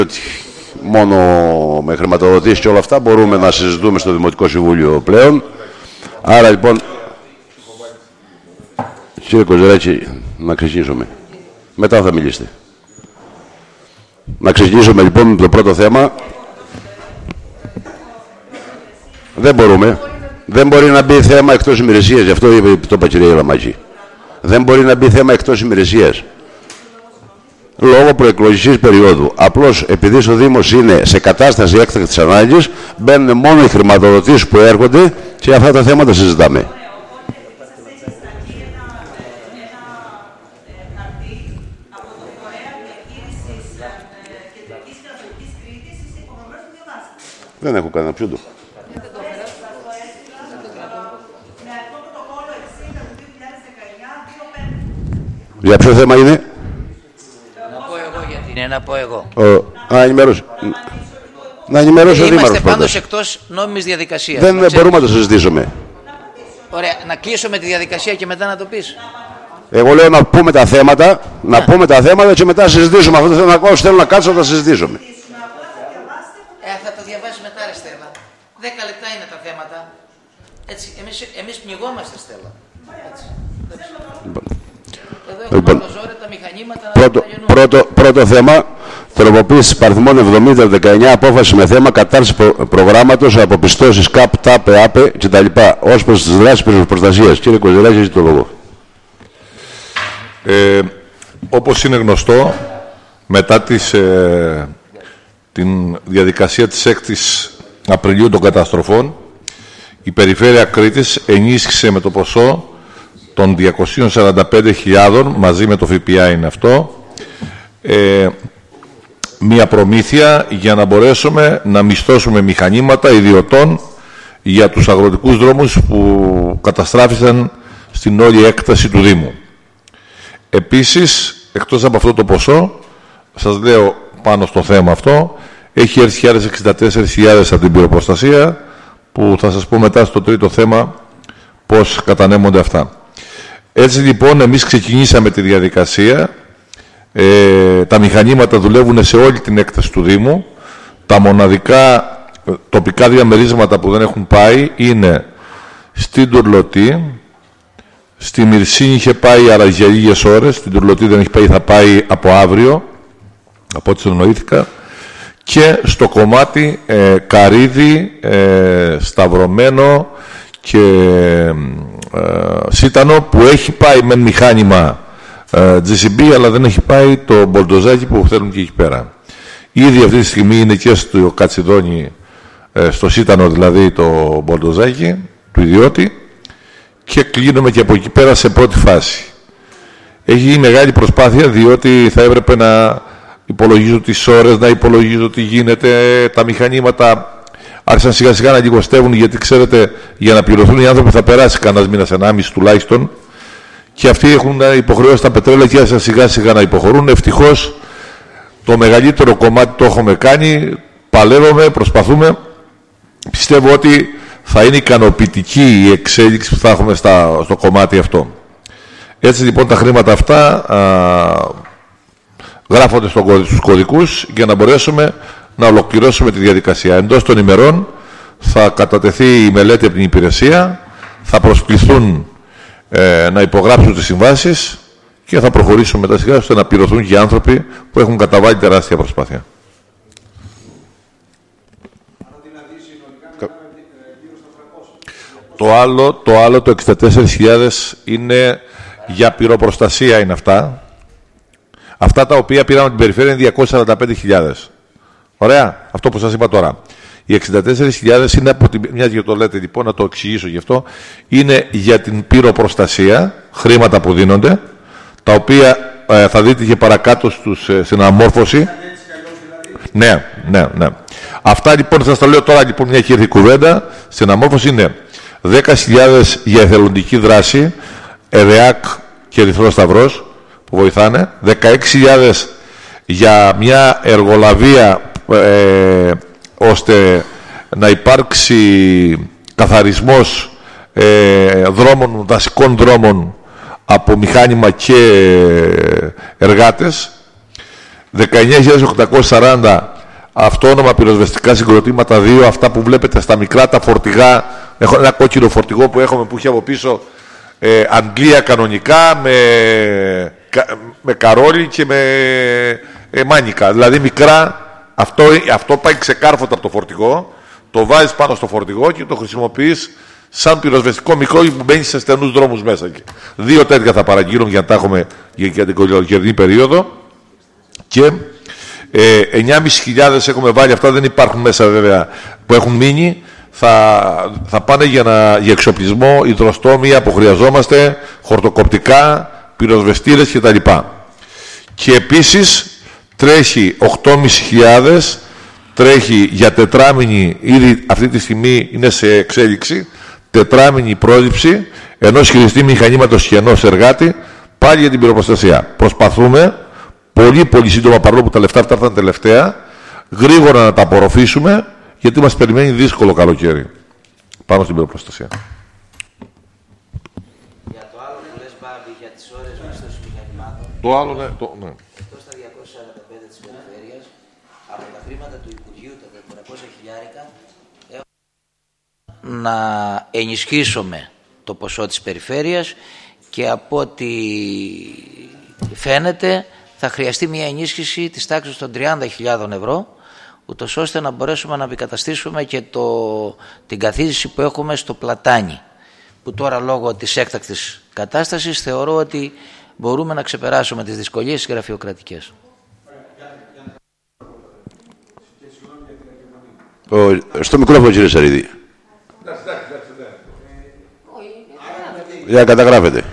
ότι μόνο με χρηματοδοτήσεις και όλα αυτά μπορούμε να συζητούμε στο Δημοτικό Συμβούλιο πλέον. Άρα λοιπόν, κύριε Κοζεράκη, να ξεκινήσουμε. Μετά θα μιλήσετε. Να ξεκινήσουμε λοιπόν με το πρώτο θέμα. Δεν μπορούμε. Δεν μπορεί να μπει θέμα εκτός ημερησίας. Γι' αυτό το είπα, κύριε Λαμάκη. Δεν μπορεί να μπει θέμα εκτός ημερησίας. Λόγω προεκλογικής περίοδου. Απλώς επειδή ο Δήμος είναι σε κατάσταση έκτακτης ανάγκης, μπαίνουν μόνο οι χρηματοδοτήσεις που έρχονται και αυτά τα θέματα συζητάμε. Δεν έχω κανένα πιούντο. Για ποιο θέμα είναι? Να πω εγώ γιατί είναι, να πω εγώ. Να ενημερώσει ο Δήμαρχος. Είμαστε πάντως εκτός νόμιμης διαδικασίας. Δεν μπορούμε να το συζητήσουμε. Ωραία, να κλείσω με τη διαδικασία και μετά να το πεις. Εγώ λέω να πούμε τα θέματα, πούμε τα θέματα και μετά συζητήσουμε. Αυτό το θέμα θέλω να κάτσω να τα συζητήσουμε. Θα το διαβάσεις μετά, ρε Στέλλα. 10 λεπτά είναι τα θέματα. Έτσι, εμείς πνιγόμαστε, Στέλλα. Έτσι. Εδώ έχουμε το ζόρι, τα μηχανήματα. Πρώτο θέμα, τροποποίηση παριθμών 70-19, απόφαση με θέμα κατάρτιση προγράμματος από πιστώσεις ΚΑΠ, ΤΑΠ, ΕΑΠΕ κτλ. Ως προς τις δράσεις πυροσπροστασίας. Κύριε Κοζεράκη, έχετε το λόγο. Όπως είναι γνωστό, μετά την διαδικασία της 6ης Απριλίου των καταστροφών, η Περιφέρεια Κρήτης ενίσχυσε με το ποσό των 245.000, μαζί με το ΦΠΑ είναι αυτό, μία προμήθεια για να μπορέσουμε να μισθώσουμε μηχανήματα ιδιωτών για τους αγροτικούς δρόμους που καταστράφησαν στην όλη έκταση του Δήμου. Επίσης, εκτός από αυτό το ποσό, σας λέω πάνω στο θέμα αυτό, έχει έρθει άλλες 64.000 από την πυροπροστασία, που θα σας πω μετά στο τρίτο θέμα πώς κατανέμονται αυτά. Έτσι λοιπόν εμείς ξεκινήσαμε τη διαδικασία. Τα μηχανήματα δουλεύουν σε όλη την έκταση του Δήμου. Τα μοναδικά τοπικά διαμερίσματα που δεν έχουν πάει είναι στην Τουρλωτή, στη Μυρσίνη είχε πάει αλλά για λίγες ώρες, στην Τουρλωτή δεν έχει πάει, θα πάει από αύριο, από ό,τι συνεννοήθηκα, και στο κομμάτι Καρύδι, Σταυρωμένο και Σίτανο, που έχει πάει με μηχάνημα GCB, αλλά δεν έχει πάει το μπολντοζάκι που θέλουν και εκεί πέρα. Ήδη αυτή τη στιγμή είναι και στο Κατσιδόνι, στο Σίτανο δηλαδή, το μπολντοζάκι του ιδιώτη, και κλείνουμε και από εκεί πέρα σε πρώτη φάση. Έχει γίνει μεγάλη προσπάθεια, διότι θα έπρεπε να υπολογίζω τις ώρες, να υπολογίζω τι γίνεται, τα μηχανήματα άρχισαν σιγά σιγά να λιγοστεύουν, γιατί ξέρετε, για να πληρωθούν οι άνθρωποι θα περάσει κανένας μήνας, 1,5 τουλάχιστον, και αυτοί έχουν υποχρεώσει τα πετρέλαια και άρχισαν σιγά σιγά να υποχωρούν. Ευτυχώς το μεγαλύτερο κομμάτι το έχουμε κάνει, παλεύουμε, προσπαθούμε. Πιστεύω ότι θα είναι ικανοποιητική η εξέλιξη που θα έχουμε στο κομμάτι αυτό. Έτσι λοιπόν τα χρήματα αυτά γράφονται στους κωδικούς για να μπορέσουμε να ολοκληρώσουμε τη διαδικασία. Εντός των ημερών θα κατατεθεί η μελέτη από την υπηρεσία, θα προσκληθούν να υπογράψουν τις συμβάσεις και θα προχωρήσουμε μετά σιγά ώστε να πληρωθούν και οι άνθρωποι που έχουν καταβάλει τεράστια προσπάθεια. Το άλλο, το 64.000 είναι για πυροπροστασία, είναι αυτά. Αυτά τα οποία πήραμε την περιφέρεια είναι 245.000. Ωραία, αυτό που σας είπα τώρα. Οι 64.000 είναι από την... Μια και το λέτε λοιπόν, να το εξηγήσω γι' αυτό. Είναι για την πυροπροστασία, χρήματα που δίνονται, τα οποία θα δείτε και παρακάτω στην αναμόρφωση. Ναι. Αυτά λοιπόν θα σας τα λέω τώρα, λοιπόν, μια και ήρθε η κουβέντα. Στην αναμόρφωση είναι 10.000 για εθελοντική δράση, ΕΔΕΑΚ και Ερυθρός Σταυρός που βοηθάνε, 16.000 για μια εργολαβία ώστε να υπάρξει καθαρισμός δρόμων, δασικών δρόμων από μηχάνημα και εργάτες, 19.840 αυτόνομα πυροσβεστικά συγκροτήματα 2, αυτά που βλέπετε στα μικρά τα φορτηγά. Έχω ένα κόκκινο φορτηγό που έχει από πίσω Αγγλία κανονικά, με καρόλι και με μάνικα. Δηλαδή μικρά, αυτό πάει ξεκάρφωτα από το φορτηγό, το βάζεις πάνω στο φορτηγό και το χρησιμοποιείς σαν πυροσβεστικό μικρό που μπαίνει σε στενούς δρόμους μέσα. 2 τέτοια θα παραγγείλουν για να τα έχουμε για την καλοκαιρινή περίοδο. Και 9.500 έχουμε βάλει, αυτά δεν υπάρχουν μέσα βέβαια που έχουν μείνει. Θα πάνε για εξοπλισμό, υδροστόμια που χρειαζόμαστε, χορτοκοπτικά, πυροσβεστήρες κτλ. Και επίσης τρέχει 8.500, τρέχει για τετράμινη, ήδη αυτή τη στιγμή είναι σε εξέλιξη, τετράμινη πρόληψη ενός χειριστή μηχανήματος και ενός εργάτη, πάλι για την πυροπροστασία. Προσπαθούμε πολύ σύντομα, παρόλο που τα λεφτά αυτά ήταν τελευταία, γρήγορα να τα απορροφήσουμε, γιατί μας περιμένει δύσκολο καλοκαίρι πάνω στην πυροπροστασία. Για το άλλο που λες, Μπάμπη, για τις ώρες μισθούς μηχανημάτων, Το άλλο, ναι. εκτός τα 245 της περιφέρειας, από τα χρήματα του Υπουργείου, τα 400.000, να ενισχύσουμε το ποσό της περιφέρειας και από ό,τι φαίνεται θα χρειαστεί μια ενίσχυση της τάξης των 30.000 ευρώ, ούτως ώστε να μπορέσουμε να επικαταστήσουμε και την καθίζηση που έχουμε στο Πλατάνι, που τώρα λόγω της έκτακτης κατάστασης θεωρώ ότι μπορούμε να ξεπεράσουμε τις δυσκολίες γραφειοκρατικές. Στο μικρόφωνο, κύριε Σαρίδη. Για καταγράφετε.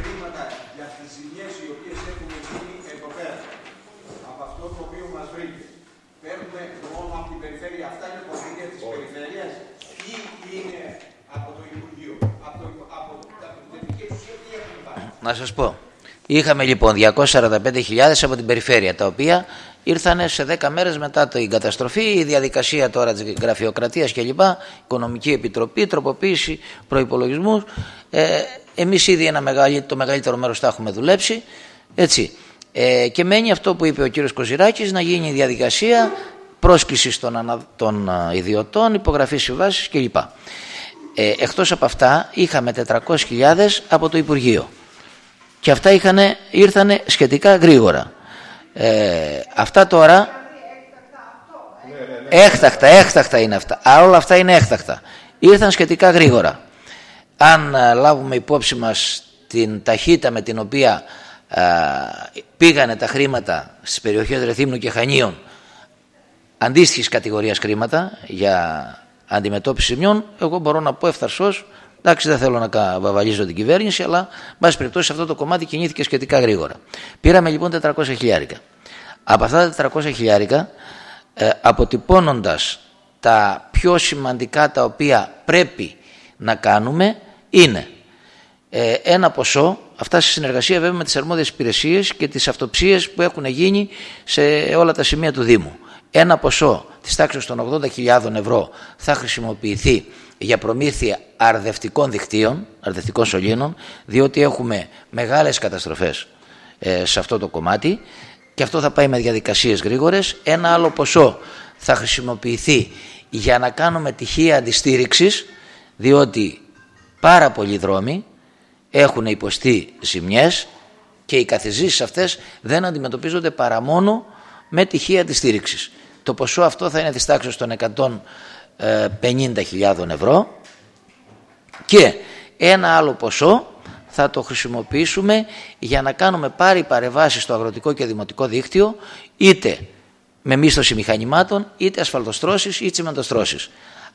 Να σας πω, είχαμε λοιπόν 245.000 από την περιφέρεια, τα οποία ήρθαν σε 10 μέρες μετά την καταστροφή, η διαδικασία τώρα της γραφειοκρατίας κλπ, Οικονομική Επιτροπή, τροποποίηση προϋπολογισμού. Εμείς ήδη το μεγαλύτερο μέρος τα έχουμε δουλέψει, έτσι. Και μένει αυτό που είπε ο κύριος Κοζηράκης, να γίνει η διαδικασία πρόσκλησης των ιδιωτών, υπογραφή συμβάσεις κλπ. Εκτός από αυτά είχαμε 400.000 από το Υπουργείο. Και αυτά ήρθανε σχετικά γρήγορα. Αυτά τώρα έκτακτα είναι αυτά. Όλα αυτά είναι έκτακτα. Ήρθαν σχετικά γρήγορα. Αν λάβουμε υπόψη μας την ταχύτητα με την οποία πήγανε τα χρήματα στις περιοχές Ρεθύμνου και Χανίων, αντίστοιχης κατηγορίας χρήματα για αντιμετώπιση ζημιών, εγώ μπορώ να πω ευθαρσώς, εντάξει, δεν θέλω να βαβαλίζω την κυβέρνηση, αλλά εν πάση περιπτώσει αυτό το κομμάτι κινήθηκε σχετικά γρήγορα. Πήραμε λοιπόν 400.000. Από αυτά τα 400.000, αποτυπώνοντας τα πιο σημαντικά τα οποία πρέπει να κάνουμε, είναι ένα ποσό, αυτά σε συνεργασία βέβαια με τις αρμόδιες υπηρεσίες και τις αυτοψίες που έχουν γίνει σε όλα τα σημεία του Δήμου. Ένα ποσό της τάξης των 80.000 ευρώ θα χρησιμοποιηθεί για προμήθεια αρδευτικών δικτύων, αρδευτικών σωλήνων, διότι έχουμε μεγάλες καταστροφές σε αυτό το κομμάτι και αυτό θα πάει με διαδικασίες γρήγορες. Ένα άλλο ποσό θα χρησιμοποιηθεί για να κάνουμε τυχεία αντιστήριξης, διότι πάρα πολλοί δρόμοι έχουν υποστεί ζημιές και οι καθιζήσεις αυτές δεν αντιμετωπίζονται παρά μόνο με τυχεία αντιστήριξης. Το ποσό αυτό θα είναι της τάξης των 150.000 ευρώ και ένα άλλο ποσό θα το χρησιμοποιήσουμε για να κάνουμε παρεμβάσεις στο αγροτικό και δημοτικό δίκτυο, είτε με μίσθωση μηχανημάτων, είτε ασφαλτοστρώσεις ή τσιμεντοστρώσεις.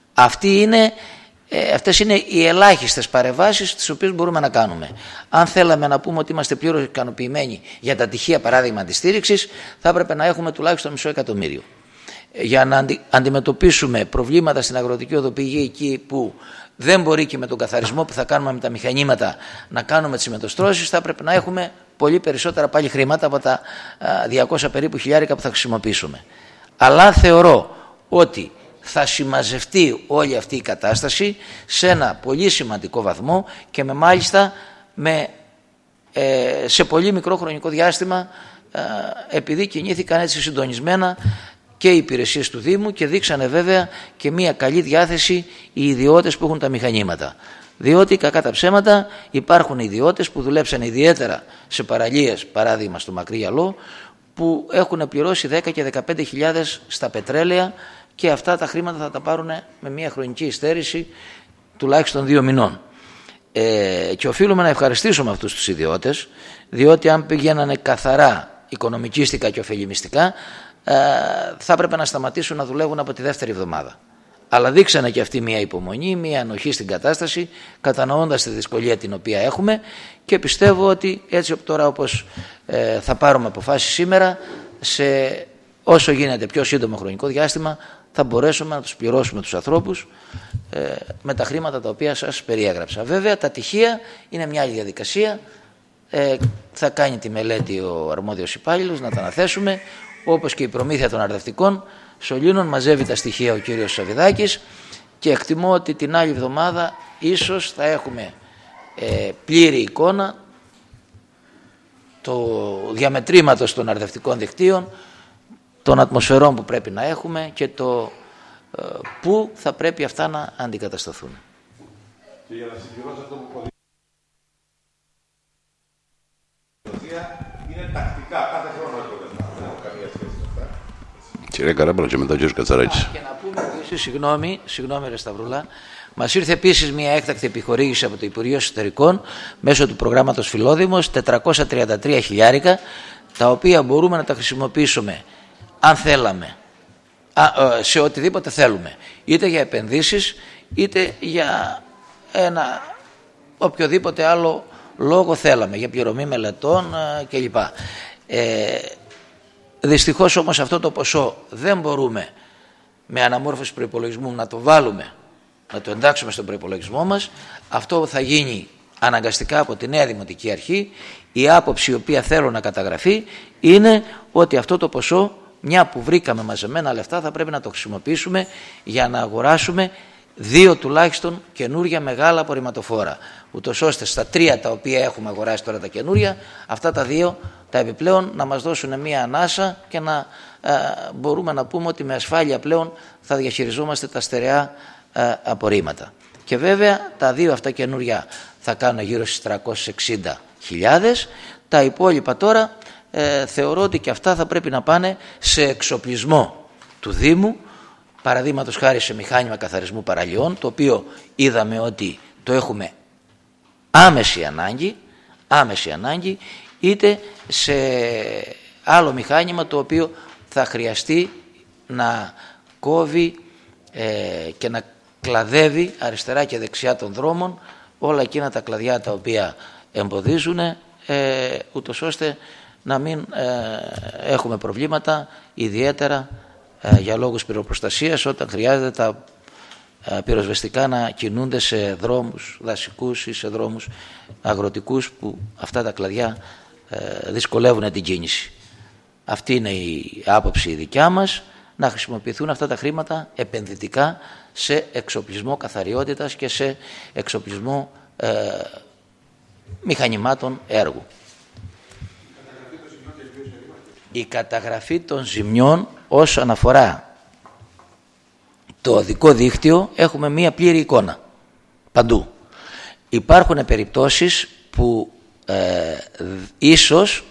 Αυτές είναι οι ελάχιστες παρεμβάσεις τις οποίες μπορούμε να κάνουμε. Αν θέλαμε να πούμε ότι είμαστε πλήρως ικανοποιημένοι για τα τυχεία παράδειγμα αντιστήριξης, θα έπρεπε να έχουμε τουλάχιστον 500.000. Για να αντιμετωπίσουμε προβλήματα στην αγροτική οδοποιή εκεί που δεν μπορεί και με τον καθαρισμό που θα κάνουμε με τα μηχανήματα να κάνουμε τις μετοστρώσεις, θα έπρεπε να έχουμε πολύ περισσότερα πάλι χρήματα από τα 200 περίπου χιλιάρικα που θα χρησιμοποιήσουμε. Αλλά θεωρώ ότι θα συμμαζευτεί όλη αυτή η κατάσταση σε ένα πολύ σημαντικό βαθμό και μάλιστα σε πολύ μικρό χρονικό διάστημα επειδή κινήθηκαν έτσι συντονισμένα και οι υπηρεσίες του Δήμου και δείξανε βέβαια και μια καλή διάθεση οι ιδιώτες που έχουν τα μηχανήματα. Διότι κακά τα ψέματα υπάρχουν ιδιώτες που δουλέψαν ιδιαίτερα σε παραλίες, παράδειγμα στο Μακρύ Γυαλό, που έχουν πληρώσει 10 και 15.000 στα πετρέλαια και αυτά τα χρήματα θα τα πάρουν με μια χρονική υστέρηση τουλάχιστον 2 μηνών. Και οφείλουμε να ευχαριστήσουμε αυτούς τους ιδιώτες, διότι αν πηγαίνανε καθαρά οικονομικίστικα και ωφελημιστικά, θα έπρεπε να σταματήσουν να δουλεύουν από τη δεύτερη εβδομάδα. Αλλά δείξανε και αυτοί μια υπομονή, μια ανοχή στην κατάσταση, κατανοώντας τη δυσκολία την οποία έχουμε, και πιστεύω ότι έτσι τώρα όπως θα πάρουμε αποφάσεις σήμερα, σε όσο γίνεται πιο σύντομο χρονικό διάστημα θα μπορέσουμε να τους πληρώσουμε τους ανθρώπους με τα χρήματα τα οποία σας περιέγραψα. Βέβαια τα τυχεία είναι μια άλλη διαδικασία, θα κάνει τη μελέτη ο αρμόδιος υπάλληλος να τα αναθέσουμε, όπως και η προμήθεια των αρδευτικών σωλήνων. Μαζεύει τα στοιχεία ο κύριος Σαββιδάκης και εκτιμώ ότι την άλλη εβδομάδα ίσως θα έχουμε πλήρη εικόνα το διαμετρήματος των αρδευτικών δικτύων, των ατμοσφαιρών που πρέπει να έχουμε και το πού θα πρέπει αυτά να αντικατασταθούν. Και για να συμπληρώσω αυτό που είναι τακτικά, κάθε χρόνο έρχονται. Δεν έχω καμία σχέση με αυτά. Κύριε Καράμπαλο και μετά ο κύριος Κατσαράκης. Και να πούμε επίσης, συγγνώμη ρε Σταυρούλα, μας ήρθε επίσης μια έκτακτη επιχορήγηση από το Υπουργείο Εσωτερικών μέσω του προγράμματος Φιλόδημος, 433 χιλιάρικα, τα οποία μπορούμε να τα χρησιμοποιήσουμε αν θέλαμε, σε οτιδήποτε θέλουμε, είτε για επενδύσεις είτε για ένα οποιοδήποτε άλλο λόγο θέλαμε, για πληρωμή μελετών κλπ. Δυστυχώς όμως αυτό το ποσό δεν μπορούμε με αναμόρφωση προϋπολογισμού να το βάλουμε, να το εντάξουμε στον προϋπολογισμό μας. Αυτό θα γίνει αναγκαστικά από τη νέα Δημοτική Αρχή. Η άποψη η οποία θέλω να καταγραφεί είναι ότι αυτό το ποσό, μια που βρήκαμε μαζεμένα λεφτά, θα πρέπει να το χρησιμοποιήσουμε για να αγοράσουμε 2 τουλάχιστον καινούρια μεγάλα απορριμματοφόρα, ούτως ώστε στα 3 τα οποία έχουμε αγοράσει τώρα τα καινούρια, αυτά τα 2 τα επιπλέον να μας δώσουν μια ανάσα και να μπορούμε να πούμε ότι με ασφάλεια πλέον θα διαχειριζόμαστε τα στερεά απορρίμματα. Και βέβαια τα 2 αυτά καινούρια θα κάνουν γύρω στις 360.000. Τα υπόλοιπα τώρα θεωρώ ότι και αυτά θα πρέπει να πάνε σε εξοπλισμό του Δήμου, παραδείγματος χάρη σε μηχάνημα καθαρισμού παραλιών, το οποίο είδαμε ότι το έχουμε άμεση ανάγκη, είτε σε άλλο μηχάνημα το οποίο θα χρειαστεί να κόβει και να κλαδεύει αριστερά και δεξιά των δρόμων όλα εκείνα τα κλαδιά τα οποία εμποδίζουν, ούτως ώστε να μην έχουμε προβλήματα ιδιαίτερα για λόγους πυροπροστασίας όταν χρειάζεται τα πυροσβεστικά να κινούνται σε δρόμους δασικούς ή σε δρόμους αγροτικούς που αυτά τα κλαδιά δυσκολεύουν την κίνηση. Αυτή είναι η άποψη η δικιά μας, να χρησιμοποιηθούν αυτά τα χρήματα επενδυτικά σε εξοπλισμό καθαριότητας και σε εξοπλισμό μηχανημάτων έργου. Η καταγραφή των ζημιών όσον αφορά το οδικό δίκτυο έχουμε μία πλήρη εικόνα παντού. Υπάρχουν περιπτώσεις που ίσως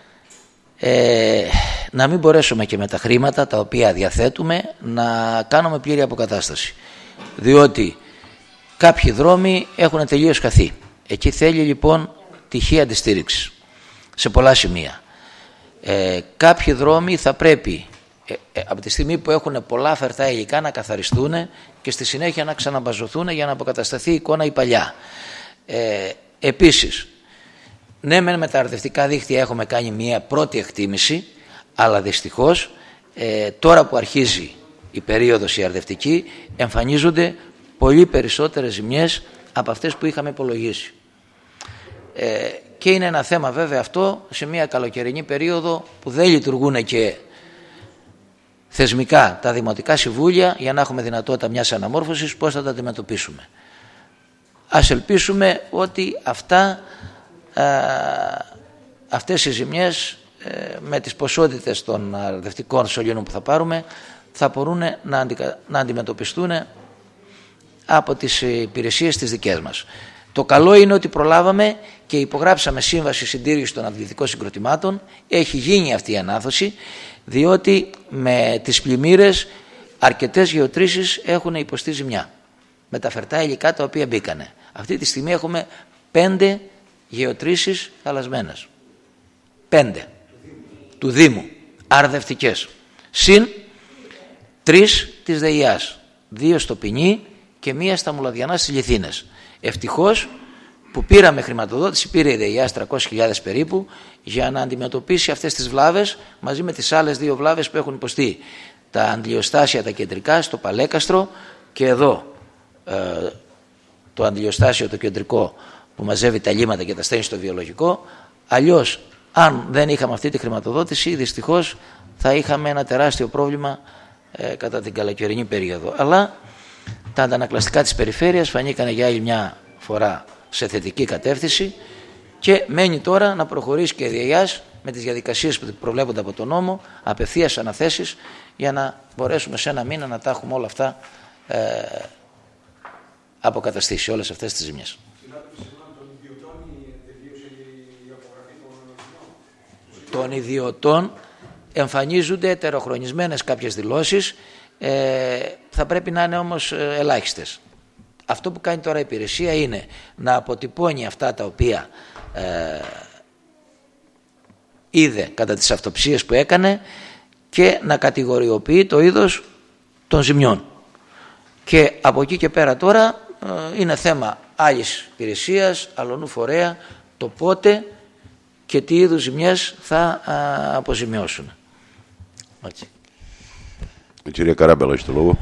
να μην μπορέσουμε και με τα χρήματα τα οποία διαθέτουμε να κάνουμε πλήρη αποκατάσταση, διότι κάποιοι δρόμοι έχουν τελείως χαθεί. Εκεί θέλει λοιπόν τυχαία αντιστήριξη σε πολλά σημεία. Κάποιοι δρόμοι θα πρέπει από τη στιγμή που έχουν πολλά φερτά υλικά να καθαριστούν και στη συνέχεια να ξαναμπαζωθούν για να αποκατασταθεί η εικόνα η παλιά. Επίσης, ναι με τα αρδευτικά δίκτυα έχουμε κάνει μια πρώτη εκτίμηση, αλλά δυστυχώς τώρα που αρχίζει η περίοδος η αρδευτική εμφανίζονται πολύ περισσότερες ζημιές από αυτές που είχαμε υπολογίσει. Και είναι ένα θέμα βέβαια αυτό σε μια καλοκαιρινή περίοδο που δεν λειτουργούν και θεσμικά τα δημοτικά συμβούλια για να έχουμε δυνατότητα μιας αναμόρφωσης πώς θα τα αντιμετωπίσουμε. Ας ελπίσουμε ότι αυτές οι ζημιές με τις ποσότητες των αρδευτικών σωλήνων που θα πάρουμε θα μπορούν να αντιμετωπιστούν από τις υπηρεσίες τις δικές μας. Το καλό είναι ότι προλάβαμε και υπογράψαμε σύμβαση συντήρησης των αντιληπτικών συγκροτημάτων. Έχει γίνει αυτή η ανάδοση, διότι με τις πλημμύρες αρκετές γεωτρήσεις έχουν υποστεί ζημιά με τα φερτά υλικά τα οποία μπήκανε. Αυτή τη στιγμή έχουμε 5 γεωτρήσεις χαλασμένες. 5 του Δήμου, αρδευτικές. Συν 3 της ΔΕΙΑΣ, 2 στο Ποινί και 1 στα Μουλαδιανά στις Λιθίνες. Ευτυχώς που πήραμε χρηματοδότηση, πήρε η ΔΕΙΑΣ 300.000 περίπου για να αντιμετωπίσει αυτές τις βλάβες μαζί με τις άλλες 2 βλάβες που έχουν υποστεί. Τα αντιλιοστάσια τα κεντρικά στο Παλέκαστρο και εδώ το αντιλιοστάσιο το κεντρικό που μαζεύει τα λίματα και τα στέλνει στο βιολογικό. Αλλιώς, αν δεν είχαμε αυτή τη χρηματοδότηση, δυστυχώς θα είχαμε ένα τεράστιο πρόβλημα κατά την καλοκαιρινή περίοδο. Αλλά τα αντανακλαστικά της περιφέρειας φανήκανε για άλλη μια φορά σε θετική κατεύθυνση και μένει τώρα να προχωρήσει και η ΔΕΙΑΣ με τις διαδικασίες που προβλέπονται από τον νόμο, απευθείας αναθέσεις, για να μπορέσουμε σε ένα μήνα να τα έχουμε όλα αυτά αποκαταστήσει, όλες αυτές τις ζημιές. Των ιδιωτών εμφανίζονται ετεροχρονισμένες κάποιες δηλώσεις, θα πρέπει να είναι όμως ελάχιστες. Αυτό που κάνει τώρα η υπηρεσία είναι να αποτυπώνει αυτά τα οποία είδε κατά τις αυτοψίες που έκανε και να κατηγοριοποιεί το είδος των ζημιών. Και από εκεί και πέρα τώρα είναι θέμα άλλης υπηρεσίας, αλλονού φορέα, το πότε και τι είδους ζημιές θα αποζημιώσουν. Έτσι. Η κυρία Καράμπελα έχει το λόγο.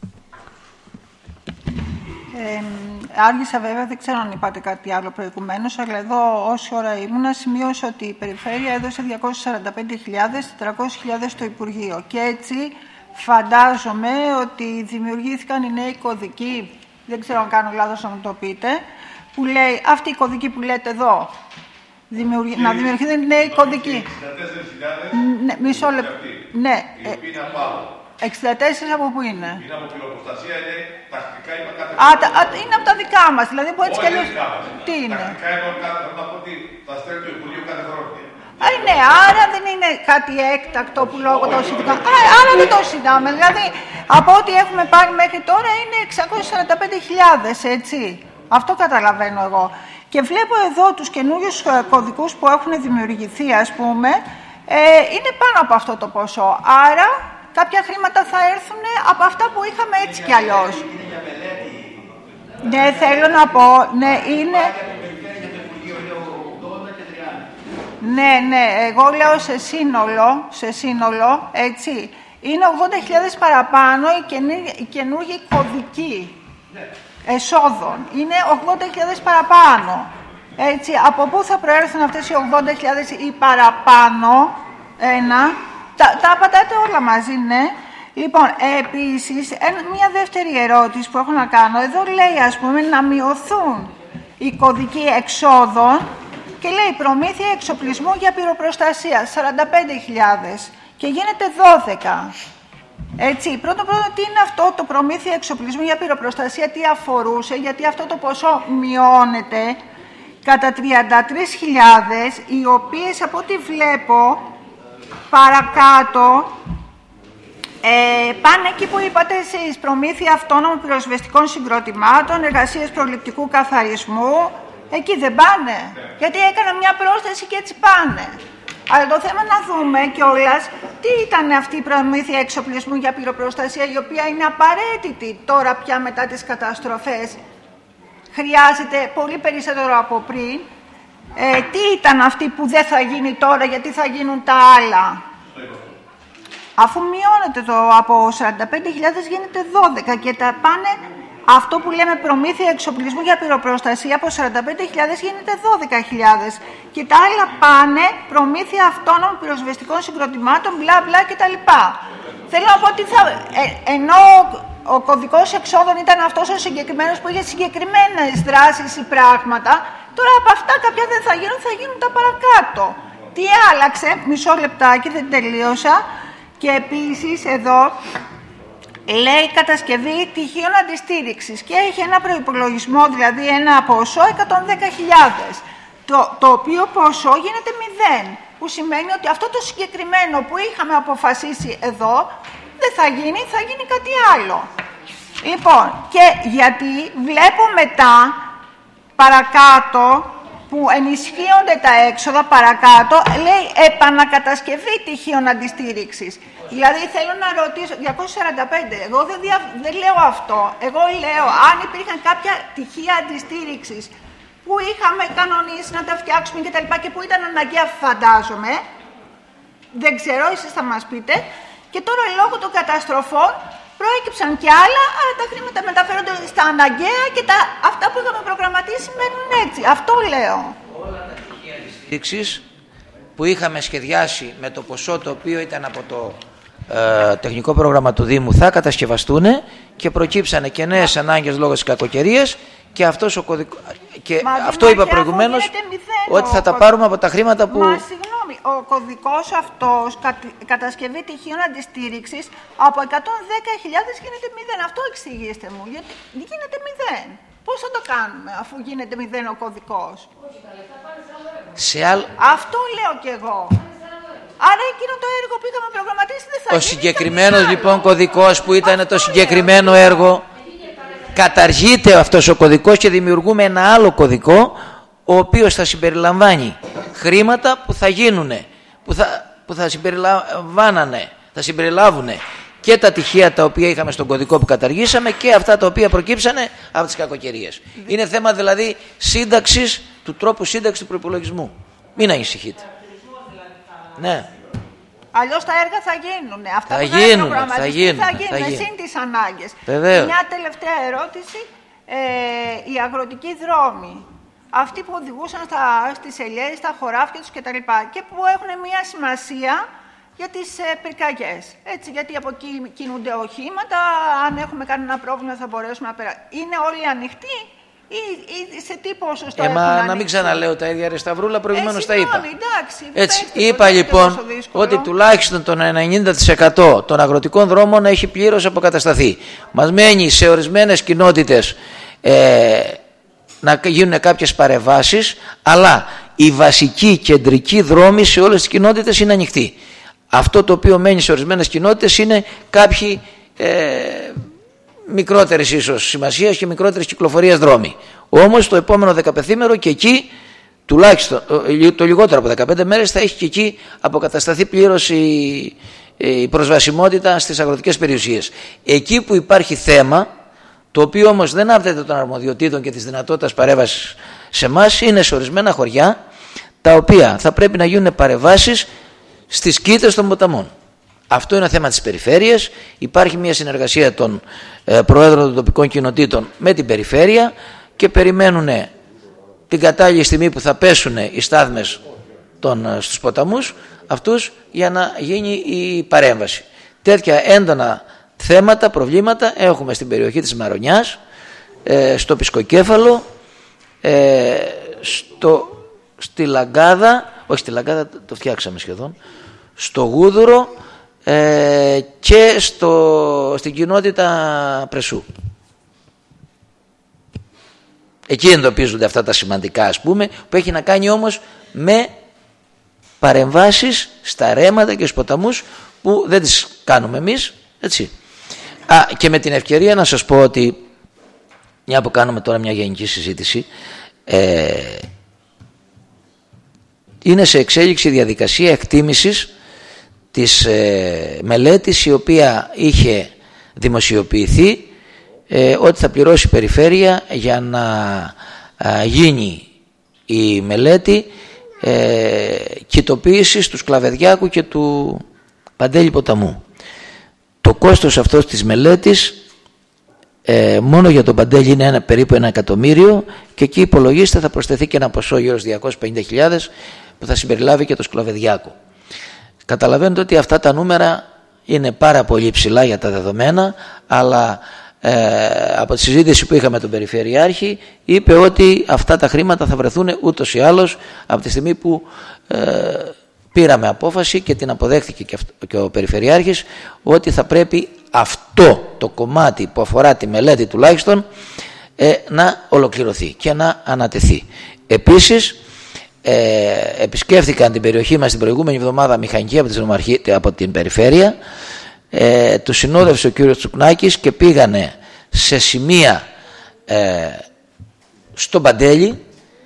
Άργησα βέβαια, δεν ξέρω αν είπατε κάτι άλλο προηγουμένως, αλλά εδώ όση ώρα ήμουνα σημείωσα ότι η Περιφέρεια έδωσε 245.000, 400.000 στο Υπουργείο. Και έτσι φαντάζομαι ότι δημιουργήθηκαν οι νέοι κωδικοί, δεν ξέρω αν κάνω λάθος να μου το πείτε, που λέει, αυτή η κωδική που λέτε εδώ, να δημιουργηθούν οι νέοι κωδικοί. 64.000 μισό λεπτό. Ναι. 64 από πού είναι? Είναι από πυροπροστασία, είναι τακτικά είπα κάθε είναι από τα δικά μας, δηλαδή που έτσι κι αλλιώς. Τι είναι? Τακτικά είπα κάθε να πω ότι θα στέλνει το Υπουργείο κάθε χρόνο. Ναι, άρα δεν είναι κάτι έκτακτο που λόγω των συνδικών. Άρα δεν το συζητάμε. Δηλαδή, από ό,τι έχουμε πάρει μέχρι τώρα είναι 645.000, έτσι. Αυτό καταλαβαίνω εγώ. Και βλέπω εδώ τους καινούριους κωδικούς που έχουν δημιουργηθεί, ας πούμε, είναι πάνω από αυτό το ποσό. Άρα, κάποια χρήματα θα έρθουν από αυτά που είχαμε έτσι κι αλλιώς. Ναι, θέλω να πω, ναι, είναι... Ναι, εγώ λέω σε σύνολο, έτσι, είναι 80.000 παραπάνω οι καινούργιοι κωδικοί εσόδων. Είναι 80.000 παραπάνω. Έτσι, από πού θα προέρθουν αυτές οι 80.000 ή παραπάνω, τα πατάτε όλα μαζί, ναι. Λοιπόν, επίσης, μια δεύτερη ερώτηση που έχω να κάνω. Εδώ λέει, ας πούμε, να μειωθούν οι κωδικοί εξόδων και λέει προμήθεια εξοπλισμού για πυροπροστασία, 45.000 και γίνεται 12. Έτσι, πρώτον, τι είναι αυτό το προμήθεια εξοπλισμού για πυροπροστασία, τι αφορούσε, γιατί αυτό το ποσό μειώνεται κατά 33.000, οι οποίες από ό,τι βλέπω παρακάτω πάνε εκεί που είπατε εσείς, προμήθεια αυτόνομων πυροσβεστικών συγκροτημάτων, εργασίες προληπτικού καθαρισμού, εκεί δεν πάνε, γιατί έκανα μια πρόσθεση και έτσι πάνε. Αλλά το θέμα να δούμε κιόλας τι ήταν αυτή η προμήθεια εξοπλισμού για πυροπροστασία, η οποία είναι απαραίτητη τώρα πια μετά τις καταστροφές. Χρειάζεται πολύ περισσότερο από πριν. Τι ήταν αυτή που δεν θα γίνει τώρα, γιατί θα γίνουν τα άλλα. Αφού μειώνεται από 45.000 γίνεται 12 και τα πάνε, αυτό που λέμε προμήθεια εξοπλισμού για πυροπροστασία από 45.000 γίνεται 12.000 και τα άλλα πάνε προμήθεια αυτόνομων πυροσβεστικών συγκροτημάτων, μπλα μπλα κτλ. Θέλω να πω ότι ενώ ο κωδικός εξόδων ήταν αυτός ο συγκεκριμένος που είχε συγκεκριμένες δράσεις ή πράγματα, τώρα από αυτά κάποια δεν θα γίνουν, θα γίνουν τα παρακάτω. Τι άλλαξε, μισό λεπτάκι, δεν τελείωσα. Και επίσης εδώ λέει κατασκευή τυχείων αντιστήριξης και έχει ένα προϋπολογισμό, δηλαδή ένα ποσό 110.000, το οποίο ποσό γίνεται 0, που σημαίνει ότι αυτό το συγκεκριμένο που είχαμε αποφασίσει εδώ δεν θα γίνει, θα γίνει κάτι άλλο. Λοιπόν, και γιατί βλέπω μετά παρακάτω που ενισχύονται τα έξοδα παρακάτω, λέει επανακατασκευή τυχείων αντιστήριξης. Δηλαδή θέλω να ρωτήσω, 245, εγώ δεν λέω αυτό. Εγώ λέω αν υπήρχαν κάποια τυχεία αντιστήριξης που είχαμε κανονίσει να τα φτιάξουμε και τα λοιπά και που ήταν αναγκαία, φαντάζομαι, δεν ξέρω, εσείς θα μας πείτε, και τώρα λόγω των καταστροφών προέκυψαν και άλλα, αλλά τα χρήματα μεταφέρονται στα αναγκαία και αυτά που είχαμε προγραμματίσει μένουν έτσι. Αυτό λέω. Όλα τα στοιχεία αντιστήριξης που είχαμε σχεδιάσει με το ποσό το οποίο ήταν από το τεχνικό πρόγραμμα του Δήμου θα κατασκευαστούν και προκύψανε και νέες ανάγκες λόγω της κακοκαιρίας και αυτός ο κωδικός. Και αυτό είπα προηγουμένως ότι θα τα πάρουμε από τα χρήματα που. Μα συγγνώμη, ο κωδικός αυτός, κατασκευή τυχείων αντιστήριξης, από 110.000 γίνεται 0. Αυτό εξηγήστε μου, γιατί γίνεται 0. Πώς θα το κάνουμε αφού γίνεται 0 ο κωδικός? Αυτό λέω κι εγώ. Άρα εκείνο το έργο που είχαμε προγραμματίσει δεν θα γίνει. Ο συγκεκριμένος λοιπόν κωδικός που ήταν το συγκεκριμένο έργο, καταργείται αυτός ο κωδικός και δημιουργούμε ένα άλλο κωδικό, ο οποίος θα συμπεριλαμβάνει χρήματα που θα γίνουν, που θα συμπεριλάβουν και τα τυχεία τα οποία είχαμε στον κωδικό που καταργήσαμε και αυτά τα οποία προκύψανε από τις κακοκαιρίες. Είναι θέμα δηλαδή σύνταξης, του τρόπου σύνταξης του προϋπολογισμού. Μην ανησυχείτε. Ναι. Αλλιώς τα έργα θα γίνουν. Αυτά θα που γίνουν, θα γίνουν συν τις ανάγκες. Βεβαίως. Μια τελευταία ερώτηση. Οι αγροτικοί δρόμοι, αυτοί που οδηγούσαν στις ελιές, στα χωράφια τους κτλ. Και που έχουν μια σημασία για τις πυρκαγιές. Έτσι, γιατί από εκεί κινούνται οχήματα, αν έχουμε κανένα πρόβλημα θα μπορέσουμε να περάσουμε. Είναι όλοι ανοιχτοί ή σε τι ποσοστό έχουν να μην ξαναλέω τα ίδια, ρε Σταυρούλα, προηγουμένως τα είπα. Εντάξει, έτσι, είπα λοιπόν ότι τουλάχιστον το 90% των αγροτικών δρόμων έχει πλήρως αποκατασταθεί. Μας μένει σε ορισμένες κοινότητες να γίνουν κάποιες παρεμβάσεις, αλλά η βασική κεντρική δρόμη σε όλες τις κοινότητες είναι ανοιχτή. Αυτό το οποίο μένει σε ορισμένες κοινότητες είναι κάποιοι μικρότερης ίσως σημασίας και μικρότερης κυκλοφορίας δρόμοι. Όμως το επόμενο 15ήμερο και εκεί, τουλάχιστον το λιγότερο από 15 μέρες, θα έχει και εκεί αποκατασταθεί πλήρως η προσβασιμότητα στις αγροτικές περιουσίες. Εκεί που υπάρχει θέμα, το οποίο όμως δεν άπτεται των αρμοδιοτήτων και της δυνατότητας παρέμβασης σε εμάς, είναι σε ορισμένα χωριά, τα οποία θα πρέπει να γίνουν παρεμβάσεις στις κοίτες των ποταμών. Αυτό είναι θέμα της περιφέρειας. Υπάρχει μια συνεργασία των προέδρων των τοπικών κοινοτήτων με την περιφέρεια και περιμένουν την κατάλληλη στιγμή που θα πέσουν οι στάθμες στους ποταμούς αυτούς για να γίνει η παρέμβαση. Τέτοια έντονα θέματα, προβλήματα έχουμε στην περιοχή της Μαρονιάς, στο Πισκοκέφαλο, στη Λαγκάδα, όχι στη Λαγκάδα το φτιάξαμε σχεδόν, στο Γούδουρο και στην κοινότητα Πρεσού. Εκεί εντοπίζονται αυτά τα σημαντικά, ας πούμε, που έχει να κάνει όμως με παρεμβάσεις στα ρέματα και στους ποταμούς που δεν τις κάνουμε εμείς, έτσι. Και με την ευκαιρία να σας πω ότι, μια που κάνουμε τώρα μια γενική συζήτηση, είναι σε εξέλιξη διαδικασία εκτίμησης της μελέτης η οποία είχε δημοσιοποιηθεί ότι θα πληρώσει η περιφέρεια για να γίνει η μελέτη κοιτοποίησης του Σκλαβεδιάκου και του Παντέλη ποταμού. Το κόστος αυτός της μελέτης μόνο για τον Παντέλη είναι περίπου 1 εκατομμύριο και εκεί υπολογίστε θα προσθεθεί και ένα ποσό γύρω στους 250.000 που θα συμπεριλάβει και το Σκλαβεδιάκο. Καταλαβαίνετε ότι αυτά τα νούμερα είναι πάρα πολύ ψηλά για τα δεδομένα, αλλά από τη συζήτηση που είχαμε με τον Περιφερειάρχη είπε ότι αυτά τα χρήματα θα βρεθούν ούτως ή άλλως από τη στιγμή που πήραμε απόφαση και την αποδέχτηκε και ο Περιφερειάρχης ότι θα πρέπει αυτό το κομμάτι που αφορά τη μελέτη τουλάχιστον να ολοκληρωθεί και να ανατεθεί. Επίσης επισκέφθηκαν την περιοχή μας την προηγούμενη εβδομάδα μηχανικοί από την Περιφέρεια, του συνόδευσε ο κύριος Τσουκνάκης και πήγανε σε σημεία στο Παντέλη,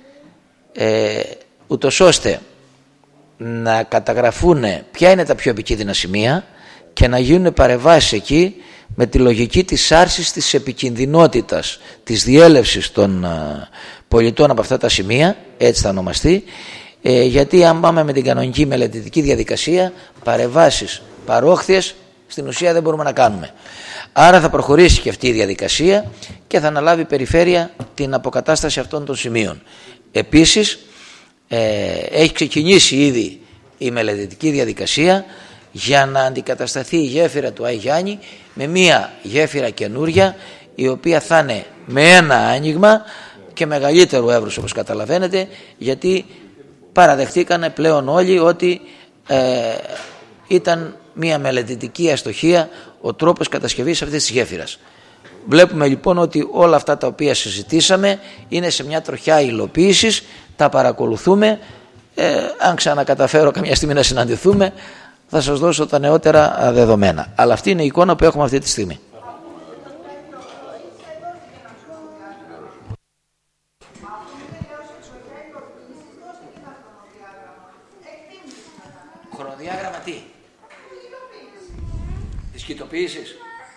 ούτως ώστε να καταγραφούν ποια είναι τα πιο επικίνδυνα σημεία και να γίνουν παρεμβάσεις εκεί με τη λογική της άρσης της επικινδυνότητας, της διέλευσης των πολιτών από αυτά τα σημεία, έτσι θα ονομαστεί, γιατί αν πάμε με την κανονική μελετητική διαδικασία, παρεμβάσεις παρόχθιες στην ουσία δεν μπορούμε να κάνουμε. Άρα θα προχωρήσει και αυτή η διαδικασία και θα αναλάβει η Περιφέρεια την αποκατάσταση αυτών των σημείων. Επίσης έχει ξεκινήσει ήδη η μελετητική διαδικασία για να αντικατασταθεί η γέφυρα του Άι Γιάννη με μία γέφυρα καινούρια, η οποία θα είναι με ένα άνοιγμα και μεγαλύτερο εύρος, όπως καταλαβαίνετε, γιατί παραδεχτήκανε πλέον όλοι ότι ήταν μία μελετητική αστοχία ο τρόπος κατασκευής αυτής της γέφυρας. Βλέπουμε λοιπόν ότι όλα αυτά τα οποία συζητήσαμε είναι σε μια τροχιά υλοποίησης, τα παρακολουθούμε. Αν ξανακαταφέρω καμιά στιγμή να συναντηθούμε, θα σας δώσω τα νεότερα δεδομένα. Αλλά αυτή είναι η εικόνα που έχουμε αυτή τη στιγμή. Χρονοδιάγραμμα τι? Της κοιτοποίησης.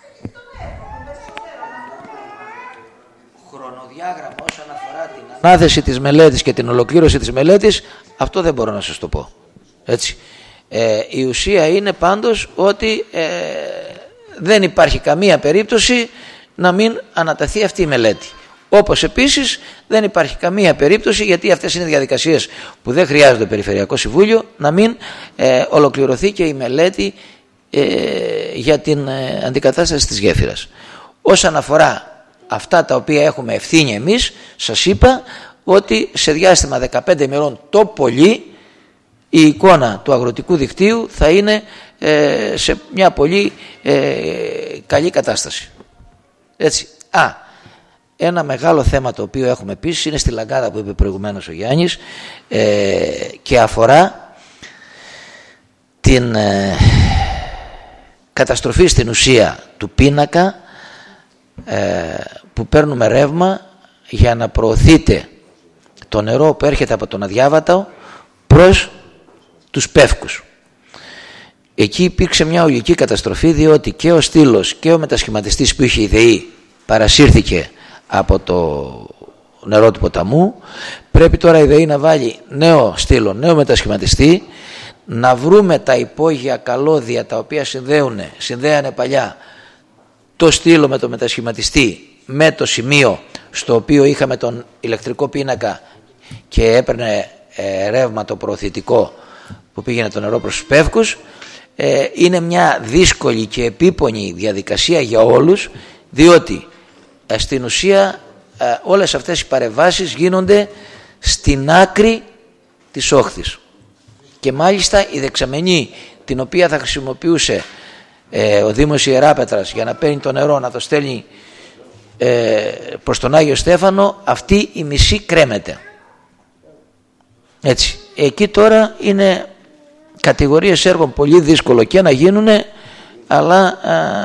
Χρονοδιάγραμμα όσον αφορά την ανάθεση της μελέτης και την ολοκλήρωση της μελέτης, αυτό δεν μπορώ να σας το πω. Έτσι. Η ουσία είναι πάντως ότι δεν υπάρχει καμία περίπτωση να μην ανατεθεί αυτή η μελέτη. Όπως επίσης δεν υπάρχει καμία περίπτωση, γιατί αυτές είναι διαδικασίες που δεν χρειάζονται Περιφερειακό Συμβούλιο, να μην ολοκληρωθεί και η μελέτη για την αντικατάσταση της γέφυρας. Όσον αφορά αυτά τα οποία έχουμε ευθύνη εμείς, σας είπα ότι σε διάστημα 15 ημερών το πολύ η εικόνα του αγροτικού δικτύου θα είναι σε μια πολύ καλή κατάσταση. Έτσι. Ένα μεγάλο θέμα το οποίο έχουμε επίσης είναι στη Λαγκάδα που είπε προηγουμένως ο Γιάννης και αφορά την καταστροφή στην ουσία του πίνακα που παίρνουμε ρεύμα για να προωθείται το νερό που έρχεται από τον Αδιάβατο προς τους Πεύκους. Εκεί υπήρξε μια ολική καταστροφή, διότι και ο στήλος και ο μετασχηματιστής που είχε η ΔΕΗ παρασύρθηκε από το νερό του ποταμού. Πρέπει τώρα η ΔΕΗ να βάλει νέο στήλο, νέο μετασχηματιστή, να βρούμε τα υπόγεια καλώδια τα οποία συνδέανε παλιά το στήλο με το μετασχηματιστή με το σημείο στο οποίο είχαμε τον ηλεκτρικό πίνακα και έπαιρνε ρεύμα το προωθητικό που πήγαινε το νερό προς τους Πεύκους. Είναι μια δύσκολη και επίπονη διαδικασία για όλους, διότι στην ουσία όλες αυτές οι παρεμβάσεις γίνονται στην άκρη της όχθης και μάλιστα η δεξαμενή την οποία θα χρησιμοποιούσε ο Δήμος Ιεράπετρας για να παίρνει το νερό να το στέλνει προς τον Άγιο Στέφανο, αυτή η μισή κρέμεται. Έτσι. Εκεί τώρα είναι κατηγορίες έργων πολύ δύσκολο και να γίνουν, αλλά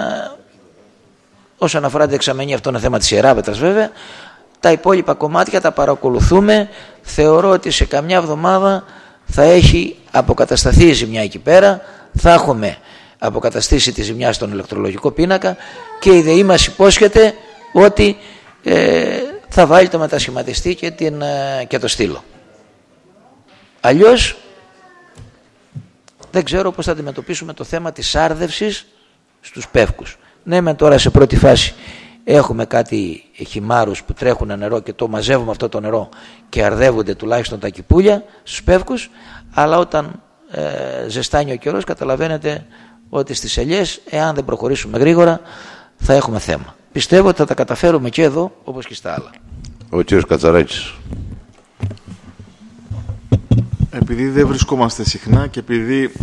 όσον αφορά την δεξαμενή, αυτό είναι θέμα της Ιεράπετρας βέβαια. Τα υπόλοιπα κομμάτια τα παρακολουθούμε. Θεωρώ ότι σε καμιά εβδομάδα θα έχει αποκατασταθεί η ζημιά εκεί πέρα, θα έχουμε αποκαταστήσει τη ζημιά στον ηλεκτρολογικό πίνακα και η ΔΕΗ μας υπόσχεται ότι θα βάλει το μετασχηματιστή και το στήλο. Αλλιώς δεν ξέρω πώς θα αντιμετωπίσουμε το θέμα της άρδευσης στους Πεύκους. Ναι, μεν τώρα σε πρώτη φάση έχουμε κάτι χυμάρους που τρέχουν νερό και το μαζεύουμε αυτό το νερό και αρδεύονται τουλάχιστον τα κυπούλια στους Πεύκους, αλλά όταν ζεστάνει ο καιρός καταλαβαίνετε ότι στις ελιές, εάν δεν προχωρήσουμε γρήγορα, θα έχουμε θέμα. Πιστεύω ότι θα τα καταφέρουμε και εδώ όπως και στα άλλα. Ο κύριος Κατσαράκης. Επειδή δεν βρισκόμαστε συχνά και επειδή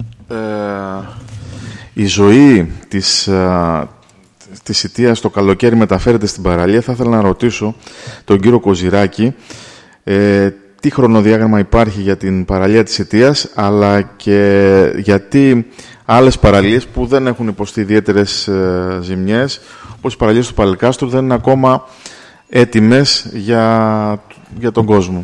η ζωή της Σιτίας το καλοκαίρι μεταφέρεται στην παραλία, θα ήθελα να ρωτήσω τον κύριο Κοζηράκη τι χρονοδιάγραμμα υπάρχει για την παραλία της Σιτίας, αλλά και γιατί άλλες παραλίες που δεν έχουν υποστεί ιδιαίτερες ζημιές, όπως οι παραλίες του Παλικάστρου, δεν είναι ακόμα έτοιμες για τον κόσμο.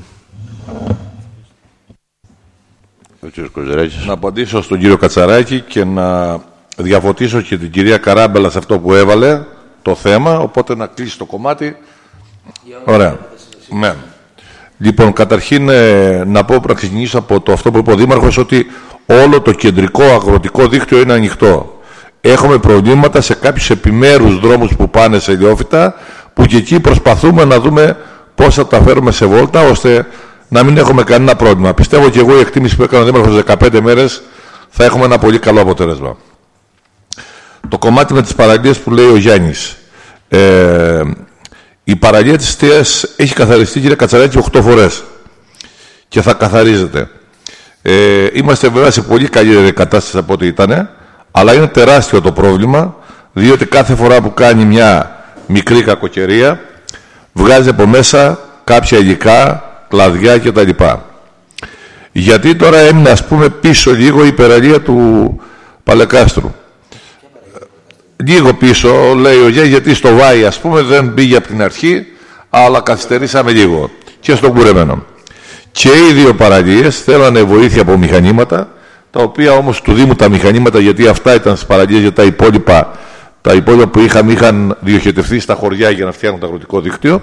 Να απαντήσω στον κύριο Κατσαράκη και να διαφωτίσω και την κυρία Καράμπελα σε αυτό που έβαλε το θέμα, οπότε να κλείσει το κομμάτι. Ωραία. Ναι. Λοιπόν, καταρχήν να ξεκινήσω από αυτό που είπε ο Δήμαρχος, ότι όλο το κεντρικό αγροτικό δίκτυο είναι ανοιχτό. Έχουμε προβλήματα σε κάποιους επιμέρους δρόμους που πάνε σε ηλιόφυτα, που και εκεί προσπαθούμε να δούμε πώς θα τα φέρουμε σε βόλτα, ώστε να μην έχουμε κανένα πρόβλημα. Πιστεύω και εγώ η εκτίμηση που έκανε ο Δήμαρχος 15 μέρες θα έχουμε ένα πολύ καλό αποτέλεσμα. Το κομμάτι με τις παραλίες που λέει ο Γιάννης. Η παραλία της Σιτίας έχει καθαριστεί, κύριε Κατσαράκη, 8 φορές και θα καθαρίζεται. Είμαστε βέβαια σε πολύ καλή κατάσταση από ό,τι ήταν, αλλά είναι τεράστιο το πρόβλημα, διότι κάθε φορά που κάνει μια μικρή κακοκαιρία βγάζει από μέσα κάποια υλικά, κλαδιά κτλ. Γιατί τώρα έμεινε, ας πούμε, πίσω λίγο η παραλία του Παλεκάστρου. Λίγο πίσω, λέει ο Γιάννης, γιατί στο Βάη, ας πούμε, δεν πήγε από την αρχή, αλλά καθυστερήσαμε λίγο. Και στον Κουρεμένο. Και οι δύο παραλίες θέλανε βοήθεια από μηχανήματα, τα οποία όμως του Δήμου τα μηχανήματα, γιατί αυτά ήταν στις παραλίες, για τα υπόλοιπα που είχαν διοχετευτεί στα χωριά για να φτιάχνουν το αγροτικό δίκτυο,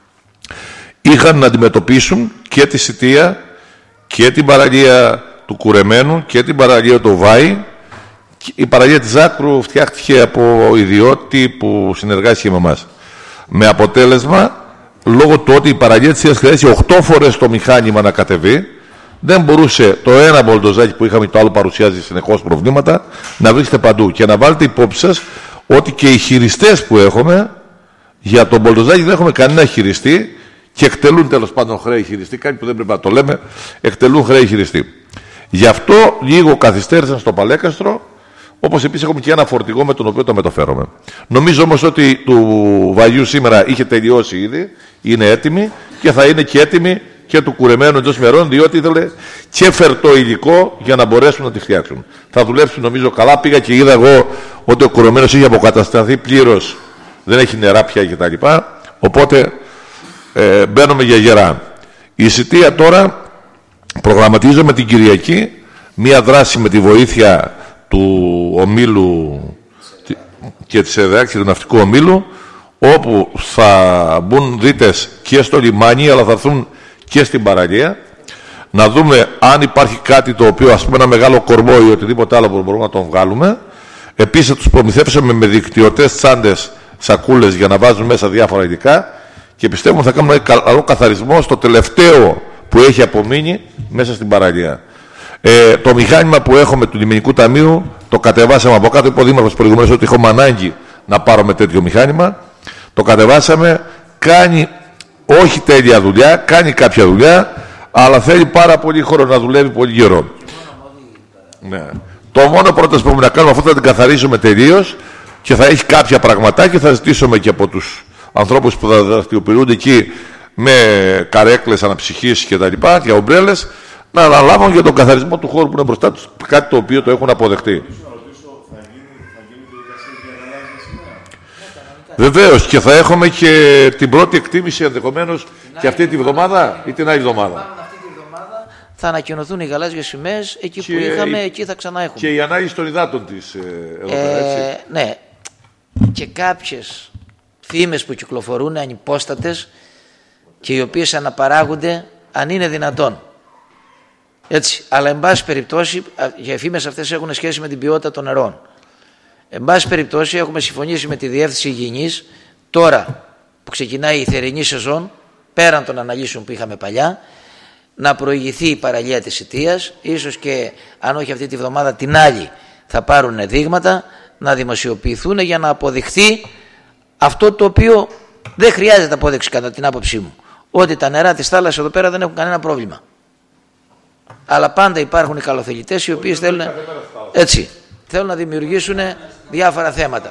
είχαν να αντιμετωπίσουν και τη Σιτία και την παραλία του Κουρεμένου και την παραλία του Βάη. Η παραλία της Άκρου φτιάχτηκε από ιδιώτη που συνεργάστηκε με εμάς. Με αποτέλεσμα, λόγω του ότι η παραλία της Σιτίας χρειάζεται 8 φορές το μηχάνημα να κατεβεί, δεν μπορούσε το ένα μπολντοζάκι που είχαμε, το άλλο παρουσιάζει συνεχώς προβλήματα, να βρίσκεται παντού. Και να βάλετε υπόψη σας ότι και οι χειριστές που έχουμε, για τον μπολντοζάκι δεν έχουμε κανένα χειριστή και εκτελούν τέλος πάντων χρέη χειριστή, κάτι που δεν πρέπει να το λέμε, εκτελούν χρέη χειριστή. Γι' αυτό λίγο καθυστέρησαν στο Παλέκαστρο, όπως επίσης έχουμε και ένα φορτηγό με τον οποίο το μεταφέρομαι. Νομίζω όμως ότι του Βαγιού σήμερα είχε τελειώσει ήδη, είναι έτοιμη και θα είναι και έτοιμη και του Κουρεμένου εντός μερών, διότι ήθελε και φερτό υλικό για να μπορέσουν να τη φτιάξουν. Θα δουλέψουν νομίζω καλά. Πήγα και είδα εγώ ότι ο Κουρεμένος είχε αποκατασταθεί πλήρως, δεν έχει νερά πια κτλ. Οπότε μπαίνουμε για γερά. Η Σιτία τώρα προγραμματίζουμε την Κυριακή μία δράση με τη βοήθεια του ομίλου και της ΕΔΕΑΚ και του ναυτικού ομίλου, όπου θα μπουν δίτες και στο λιμάνι, αλλά θα έρθουν και στην παραλία, να δούμε αν υπάρχει κάτι το οποίο, ας πούμε, ένα μεγάλο κορμό ή οτιδήποτε άλλο που μπορούμε να τον βγάλουμε. Επίσης τους προμηθεύσαμε με δικτυωτές τσάντες, σακούλες για να βάζουν μέσα διάφορα υλικά και πιστεύουμε θα κάνουμε ένα καλό καθαρισμό στο τελευταίο που έχει απομείνει μέσα στην παραλία. Το μηχάνημα που έχουμε του Λιμενικού Ταμείου το κατεβάσαμε από κάτω. Είπε ο Δήμαρχος προηγουμένως ότι έχουμε ανάγκη να πάρουμε τέτοιο μηχάνημα. Το κατεβάσαμε, κάνει όχι τέλεια δουλειά, κάνει κάποια δουλειά, αλλά θέλει πάρα πολύ χρόνο να δουλεύει πολύ καιρό. Ναι. Το μόνο πρόταση που πρέπει να κάνουμε, αυτό θα την καθαρίσουμε τελείως και θα έχει κάποια πραγματάκια. Θα ζητήσουμε και από τους ανθρώπους που θα δραστηριοποιούνται εκεί με καρέκλες αναψυχής και τα λοιπά και ομπρέλες, να αναλάβουν για τον καθαρισμό του χώρου που είναι μπροστά τους, κάτι το οποίο το έχουν αποδεχτεί. Βεβαίως, και θα έχουμε και την πρώτη εκτίμηση ενδεχομένως και αυτή τη βδομάδα ή την άλλη εβδομάδα. Αυτή τη βδομάδα θα ανακοινωθούν οι γαλάζιες σημαίες, εκεί που είχαμε, εκεί θα ξανά έχουμε. Και η ανάλυση των υδάτων της εδώ πέρα, έτσι. Ναι. Και κάποιες φήμες που κυκλοφορούν ανυπόστατες και οι οποίες αναπαράγονται, αν είναι δυνατόν. Έτσι. Αλλά εν πάση περιπτώσει, οι φήμες αυτές έχουν σχέση με την ποιότητα των νερών. Εν πάση περιπτώσει, έχουμε συμφωνήσει με τη Διεύθυνση Υγιεινής, τώρα που ξεκινάει η θερινή σεζόν, πέραν των αναλύσεων που είχαμε παλιά, να προηγηθεί η παραλία της Σιτίας, ίσως και αν όχι αυτή τη βδομάδα την άλλη θα πάρουν δείγματα, να δημοσιοποιηθούν για να αποδειχθεί αυτό το οποίο δεν χρειάζεται απόδειξη κατά την άποψή μου, ότι τα νερά της θάλασσας εδώ πέρα δεν έχουν κανένα πρόβλημα. Αλλά πάντα υπάρχουν οι καλοθελητές οι οποίοι θέλουν να δημιουργήσουν διάφορα θέματα.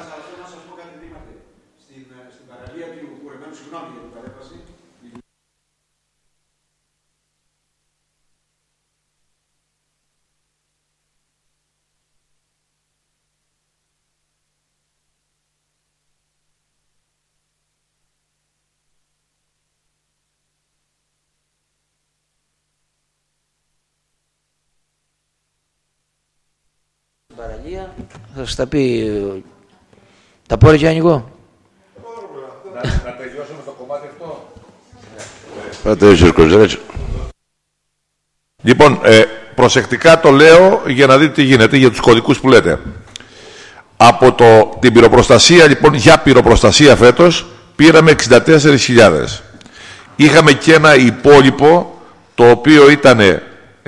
Παραλία, θα σας τα πει. Τα πω ρε Γιάννηγο. Να τελειώσουμε το κομμάτι αυτό. Λοιπόν, προσεκτικά το λέω για να δείτε τι γίνεται για τους κωδικούς που λέτε. Από την πυροπροστασία, λοιπόν, για πυροπροστασία φέτος πήραμε 64.000. Είχαμε και ένα υπόλοιπο το οποίο ήταν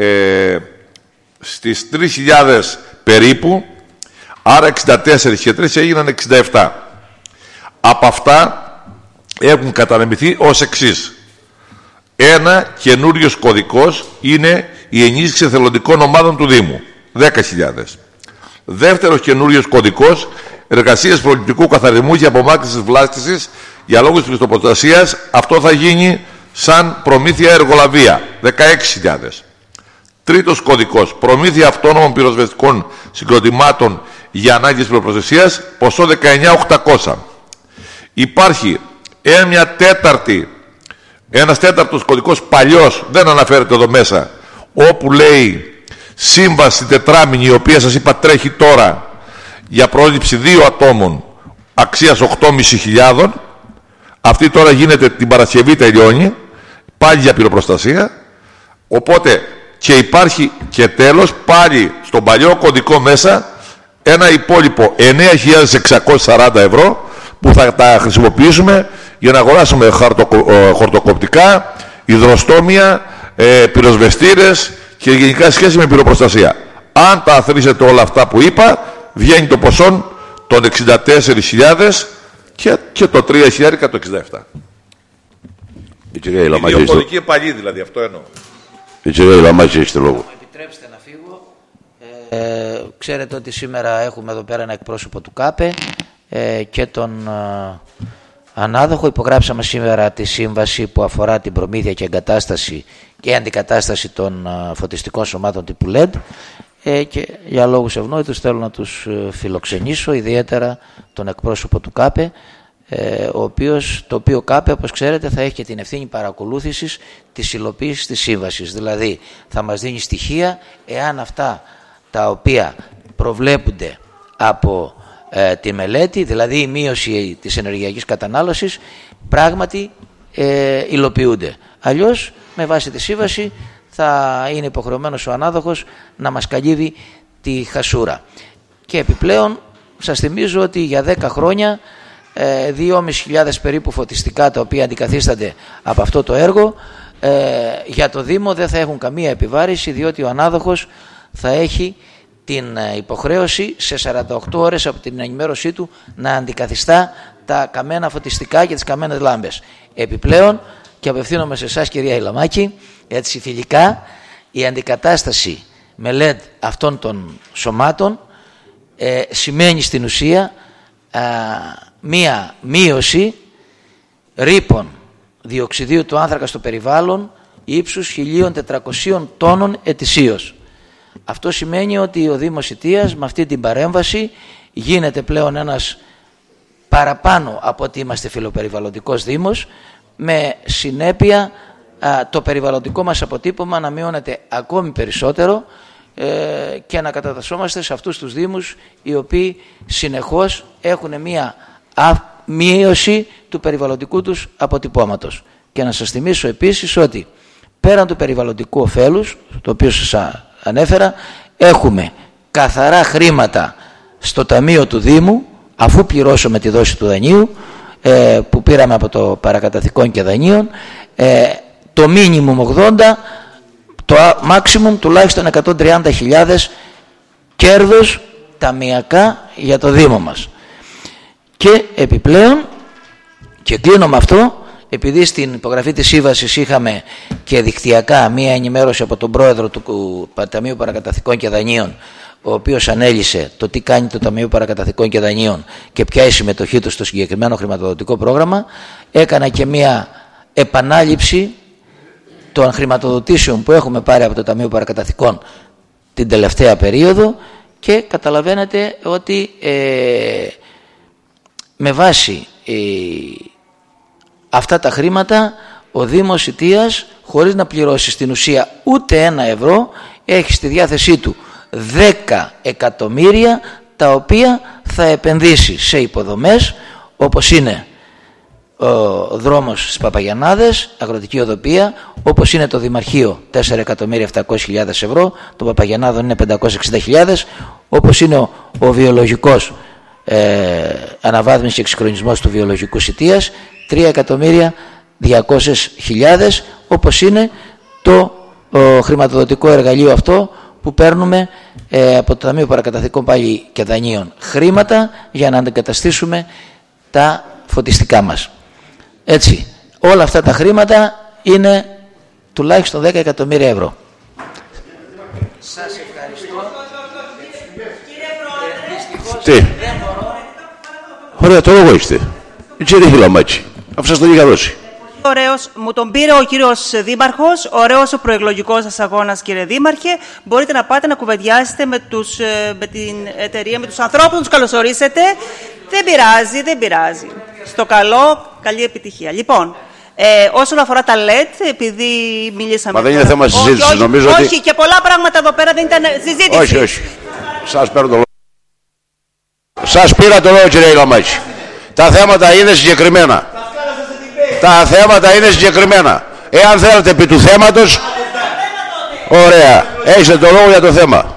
στις 3.000 περίπου, άρα 64 και 3 έγιναν 67. Από αυτά έχουν κατανεμηθεί ως εξής. Ένα καινούριος κωδικός είναι η ενίσχυση εθελοντικών ομάδων του Δήμου, 10.000. Δεύτερος καινούριος κωδικός, εργασίες προληπτικού καθαρισμού και απομάκρυνσης βλάστησης για λόγους πιστοπροστασίας. Αυτό θα γίνει σαν προμήθεια εργολαβία, 16.000. Τρίτος κωδικός, προμήθεια αυτόνομων πυροσβεστικών συγκροτημάτων για ανάγκες πυροπροστασίας, ποσό 19.800. Υπάρχει ένας τέταρτος κωδικός παλιός, δεν αναφέρεται εδώ μέσα, όπου λέει σύμβαση τετράμινη, η οποία σας είπα τρέχει τώρα για πρόληψη 2 ατόμων αξίας 8.500. Αυτή τώρα γίνεται την Παρασκευή, τελειώνει, πάλι για πυροπροστασία. Οπότε και υπάρχει και τέλος πάλι στον παλιό κωδικό μέσα ένα υπόλοιπο 9.640 ευρώ που θα τα χρησιμοποιήσουμε για να αγοράσουμε χορτοκοπτικά, υδροστόμια, πυροσβεστήρες και γενικά σχέση με πυροπροστασία. Αν τα αθροίσετε όλα αυτά που είπα, βγαίνει το ποσό των 64.000 και το 3.000 το 67. Η διοκωδική παλιή δηλαδή, αυτό εννοώ. Η κυρία Ηλαμάκη έχει το λόγο. Επιτρέψτε να φύγω. Ξέρετε ότι σήμερα έχουμε εδώ πέρα ένα εκπρόσωπο του ΚΑΠΕ και τον ανάδοχο. Υπογράψαμε σήμερα τη σύμβαση που αφορά την προμήθεια και εγκατάσταση και αντικατάσταση των φωτιστικών σωμάτων τύπου LED, και για λόγους ευνόητους θέλω να τους φιλοξενήσω, ιδιαίτερα τον εκπρόσωπο του ΚΑΠΕ, το οποίο ΚΑΠΕ, όπως ξέρετε, θα έχει και την ευθύνη παρακολούθησης της υλοποίησης της σύμβασης. Δηλαδή θα μας δίνει στοιχεία εάν αυτά τα οποία προβλέπονται από τη μελέτη, δηλαδή η μείωση της ενεργειακής κατανάλωσης, πράγματι υλοποιούνται. Αλλιώς, με βάση τη σύμβαση, θα είναι υποχρεωμένος ο ανάδοχος να μας καλύβει τη χασούρα. Και επιπλέον σας θυμίζω ότι για 10 χρόνια 2.500 περίπου φωτιστικά, τα οποία αντικαθίστανται από αυτό το έργο, για το Δήμο δεν θα έχουν καμία επιβάρηση, διότι ο ανάδοχος θα έχει την υποχρέωση σε 48 ώρες από την ενημέρωσή του να αντικαθιστά τα καμένα φωτιστικά και τις καμένες λάμπες. Επιπλέον, και απευθύνομαι σε εσάς κυρία Ηλαμάκη, έτσι φιλικά, η αντικατάσταση με LED αυτών των σωμάτων σημαίνει στην ουσία μία μείωση ρήπων διοξιδίου του άνθρακα στο περιβάλλον ύψους 1.400 τόνων ετησίως. Αυτό σημαίνει ότι ο Δήμος Ιττίας με αυτή την παρέμβαση γίνεται πλέον ένας παραπάνω από ότι είμαστε φιλοπεριβαλλοντικός Δήμος, με συνέπεια το περιβαλλοντικό μας αποτύπωμα να μειώνεται ακόμη περισσότερο και να κατατασσόμαστε σε αυτούς τους Δήμους οι οποίοι συνεχώς έχουν μία μείωση του περιβαλλοντικού τους αποτυπώματος. Και να σας θυμίσω επίσης ότι πέραν του περιβαλλοντικού ωφέλους, το οποίο σας ανέφερα, έχουμε καθαρά χρήματα στο ταμείο του Δήμου, αφού πληρώσουμε τη δόση του δανείου που πήραμε από το παρακαταθηκόν και δανείων, το minimum 80, το maximum τουλάχιστον 130.000 κέρδος ταμιακά για το Δήμο μας. Και επιπλέον, και κλείνω με αυτό, επειδή στην υπογραφή της σύμβασης είχαμε και δικτυακά μία ενημέρωση από τον πρόεδρο του Ταμείου Παρακαταθηκών και Δανείων, ο οποίος ανέλησε το τι κάνει το Ταμείο Παρακαταθηκών και Δανείων και ποια είναι η συμμετοχή του στο συγκεκριμένο χρηματοδοτικό πρόγραμμα, έκανα και μία επανάληψη των χρηματοδοτήσεων που έχουμε πάρει από το Ταμείο Παρακαταθηκών την τελευταία περίοδο και καταλαβαίνετε ότι με βάση αυτά τα χρήματα ο Δήμος Ιτίας, χωρίς να πληρώσει στην ουσία ούτε ένα ευρώ, έχει στη διάθεσή του 10 εκατομμύρια τα οποία θα επενδύσει σε υποδομές όπως είναι ο δρόμος στις Παπαγιαννάδες, αγροτική οδοπία, όπως είναι το Δημαρχείο 4.700.000 ευρώ, το Παπαγιαννάδων είναι 560.000, όπως είναι ο βιολογικός αναβάθμιση και εξυγχρονισμός του βιολογικού Ιτίας 3.200.000, όπως είναι το χρηματοδοτικό εργαλείο αυτό που παίρνουμε από το Ταμείο Παρακαταθηκών πάλι και Δανείων χρήματα για να αντικαταστήσουμε τα φωτιστικά μας. Έτσι, όλα αυτά τα χρήματα είναι τουλάχιστον 10 εκατομμύρια ευρώ. Σας ευχαριστώ. Τι. Ωραία, το λόγο είστε. Κύριε Χιλαμάκη, αφού σας τον είχα δώσει. Ωραίος, μου τον πήρε ο κύριος Δήμαρχος, ωραίος ο προεκλογικός σας αγώνας, κύριε Δήμαρχε. Μπορείτε να πάτε να κουβεντιάσετε με την εταιρεία, με τους ανθρώπους, να τους καλωσορίσετε. Δεν πειράζει, δεν πειράζει. Στο καλό, καλή επιτυχία. Λοιπόν, όσον αφορά τα LED, επειδή μιλήσαμε... Μα δεν είναι θέμα συζήτησης, νομίζω ότι... Όχι, και πολλά πράγματα εδώ πέρα δεν ήταν συζήτηση. Όχι, όχι. Σας παίρνω το λόγο. Σας πήρα το λόγο, κύριε Χιλαμάκη. Τα θέματα είναι συγκεκριμένα. Τα θέματα είναι συγκεκριμένα. Εάν θέλετε επί του θέματος... Ωραία. Έχετε το λόγο για το θέμα.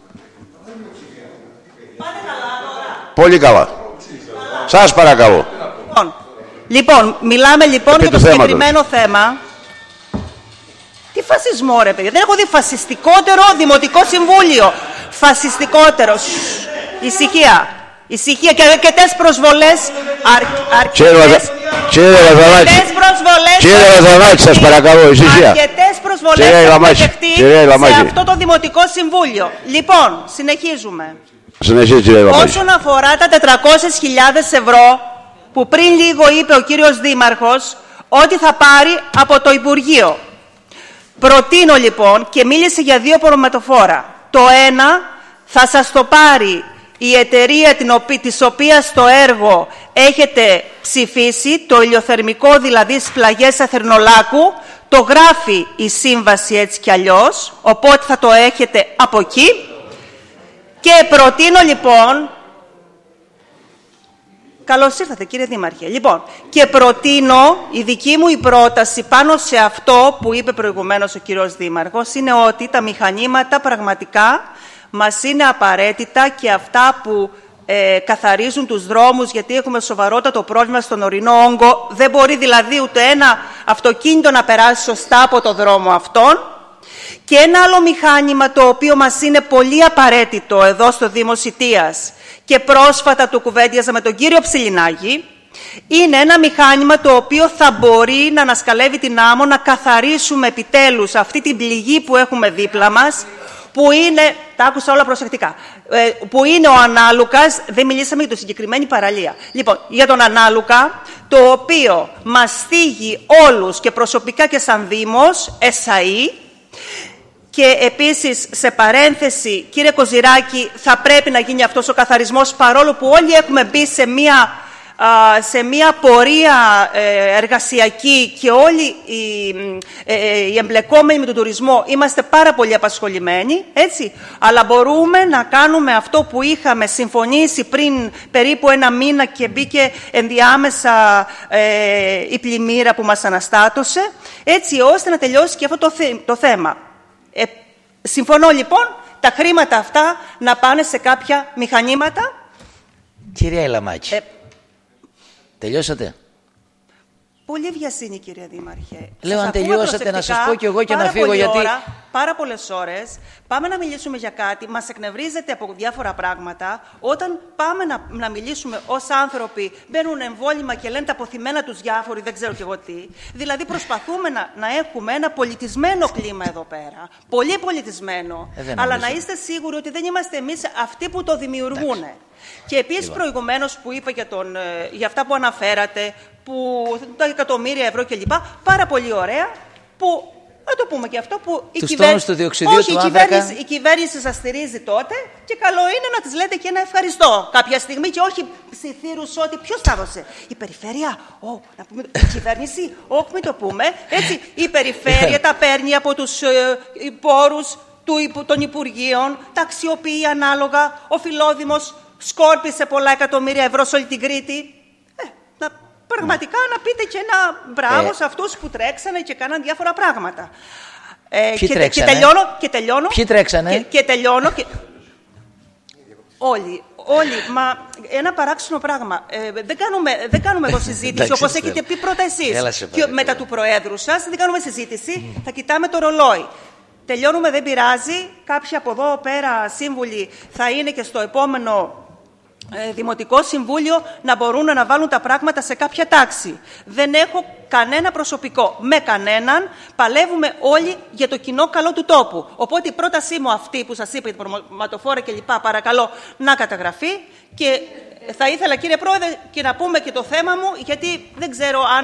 Πολύ καλά. Σας παρακαλώ. Λοιπόν, μιλάμε λοιπόν για το συγκεκριμένο θέμα. Τι φασισμό ρε παιδιά. Δεν έχω δει φασιστικότερο δημοτικό συμβούλιο. Φασιστικότερο. Ησυχία. Ησυχία και αρκετές προσβολές. Κύριε Λαζανάκη, σας παρακαλώ, ησυχία. Αρκετές προσβολές έχουν δεχτεί σε αυτό το δημοτικό συμβούλιο. Λοιπόν, συνεχίζουμε. Όσον αφορά τα 400.000 ευρώ που πριν λίγο είπε ο κύριος Δήμαρχος ότι θα πάρει από το Υπουργείο. Προτείνω λοιπόν και μίλησε για δύο προμετωφόρα. Το ένα θα σας το πάρει η εταιρεία της οποίας το έργο έχετε ψηφίσει, το ηλιοθερμικό δηλαδή στις πλαγιές Αθερνολάκου, το γράφει η σύμβαση έτσι κι αλλιώς, οπότε θα το έχετε από εκεί. Και προτείνω λοιπόν... Καλώς ήρθατε κύριε Δήμαρχε. Λοιπόν, και προτείνω, η δική μου η πρόταση πάνω σε αυτό που είπε προηγουμένως ο κύριος Δήμαρχος είναι ότι τα μηχανήματα πραγματικά μας είναι απαραίτητα και αυτά που καθαρίζουν τους δρόμους, γιατί έχουμε σοβαρότατο πρόβλημα στον ορεινό όγκο. Δεν μπορεί δηλαδή ούτε ένα αυτοκίνητο να περάσει σωστά από το δρόμο αυτόν. Και ένα άλλο μηχάνημα το οποίο μας είναι πολύ απαραίτητο εδώ στο Δήμο Ιτίας και πρόσφατα το κουβέντιαζα με τον κύριο Ψιλινάκη, είναι ένα μηχάνημα το οποίο θα μπορεί να ανασκαλεύει την άμμο, να καθαρίσουμε επιτέλους αυτή την πληγή που έχουμε δίπλα μας, που είναι, τα άκουσα όλα προσεκτικά, που είναι ο Ανάλουκας, δεν μιλήσαμε για τη συγκεκριμένη παραλία. Λοιπόν, για τον Ανάλουκα, το οποίο μας θίγει όλους και προσωπικά και σαν Δήμος, ΕΣΑΗ, και επίσης, σε παρένθεση, κύριε Κοζηράκη, θα πρέπει να γίνει αυτός ο καθαρισμός, παρόλο που όλοι έχουμε μπει σε μια πορεία εργασιακή και όλοι οι εμπλεκόμενοι με τον τουρισμό είμαστε πάρα πολύ απασχολημένοι, έτσι, αλλά μπορούμε να κάνουμε αυτό που είχαμε συμφωνήσει πριν περίπου ένα μήνα και μπήκε ενδιάμεσα η πλημμύρα που μας αναστάτωσε, έτσι ώστε να τελειώσει και αυτό το θέμα. Συμφωνώ λοιπόν τα χρήματα αυτά να πάνε σε κάποια μηχανήματα. Κυρία Ηλαμάκη, τελειώσατε? Πολύ βιασύνη, κυρία Δήμαρχε. Λέω, αν τελειώσατε, να σας πω κι εγώ και να φύγω, γιατί... Πάρα πολλές ώρες πάμε να μιλήσουμε για κάτι, μας εκνευρίζεται από διάφορα πράγματα. Όταν πάμε να μιλήσουμε ως άνθρωποι, μπαίνουν εμβόλυμα και λένε τα αποθυμένα τους διάφοροι, δεν ξέρω κι εγώ τι. Δηλαδή προσπαθούμε να έχουμε ένα πολιτισμένο κλίμα εδώ πέρα. Πολύ πολιτισμένο. Αλλά να είστε σίγουροι ότι δεν είμαστε εμείς αυτοί που το δημιουργούν. Και επίσης προηγουμένως που είπα για αυτά που αναφέρατε, που τα εκατομμύρια ευρώ κλπ. Πάρα πολύ ωραία, που να το πούμε και αυτό, που η κυβέρνηση σας στηρίζει τότε και καλό είναι να της λέτε και ένα ευχαριστώ κάποια στιγμή και όχι ψιθύρους ότι ποιος τα έδωσε. Η περιφέρεια, να πούμε, η κυβέρνηση, όχι μην το πούμε, έτσι, η περιφέρεια τα παίρνει από τους πόρους των Υπουργείων, τα αξιοποιεί ανάλογα, ο Φιλόδημος σκόρπισε πολλά εκατομμύρια ευρώ σε όλη την Κρήτη. Πραγματικά να πείτε και ένα μπράβο σε αυτούς που τρέξανε και κάναν διάφορα πράγματα. Ποιοι τρέξανε? Και τελειώνω. Ποιοι τρέξανε? Και τελειώνω. Όλοι. Μα ένα παράξενο πράγμα. Δεν κάνουμε εδώ συζήτηση όπως έχετε πει πρώτα εσείς. Και μετά του Προέδρου σας δεν κάνουμε συζήτηση. Θα κοιτάμε το ρολόι. Τελειώνουμε, δεν πειράζει. Κάποιοι από εδώ πέρα σύμβουλοι θα είναι και στο επόμενο Δημοτικό Συμβούλιο να μπορούν να βάλουν τα πράγματα σε κάποια τάξη. Δεν έχω κανένα προσωπικό. Με κανέναν παλεύουμε όλοι για το κοινό καλό του τόπου. Οπότε η πρότασή μου αυτή που σας είπα, η προγραμματοφόρα κλπ. Παρακαλώ να καταγραφεί και θα ήθελα, κύριε Πρόεδρε, και να πούμε και το θέμα μου, γιατί δεν ξέρω αν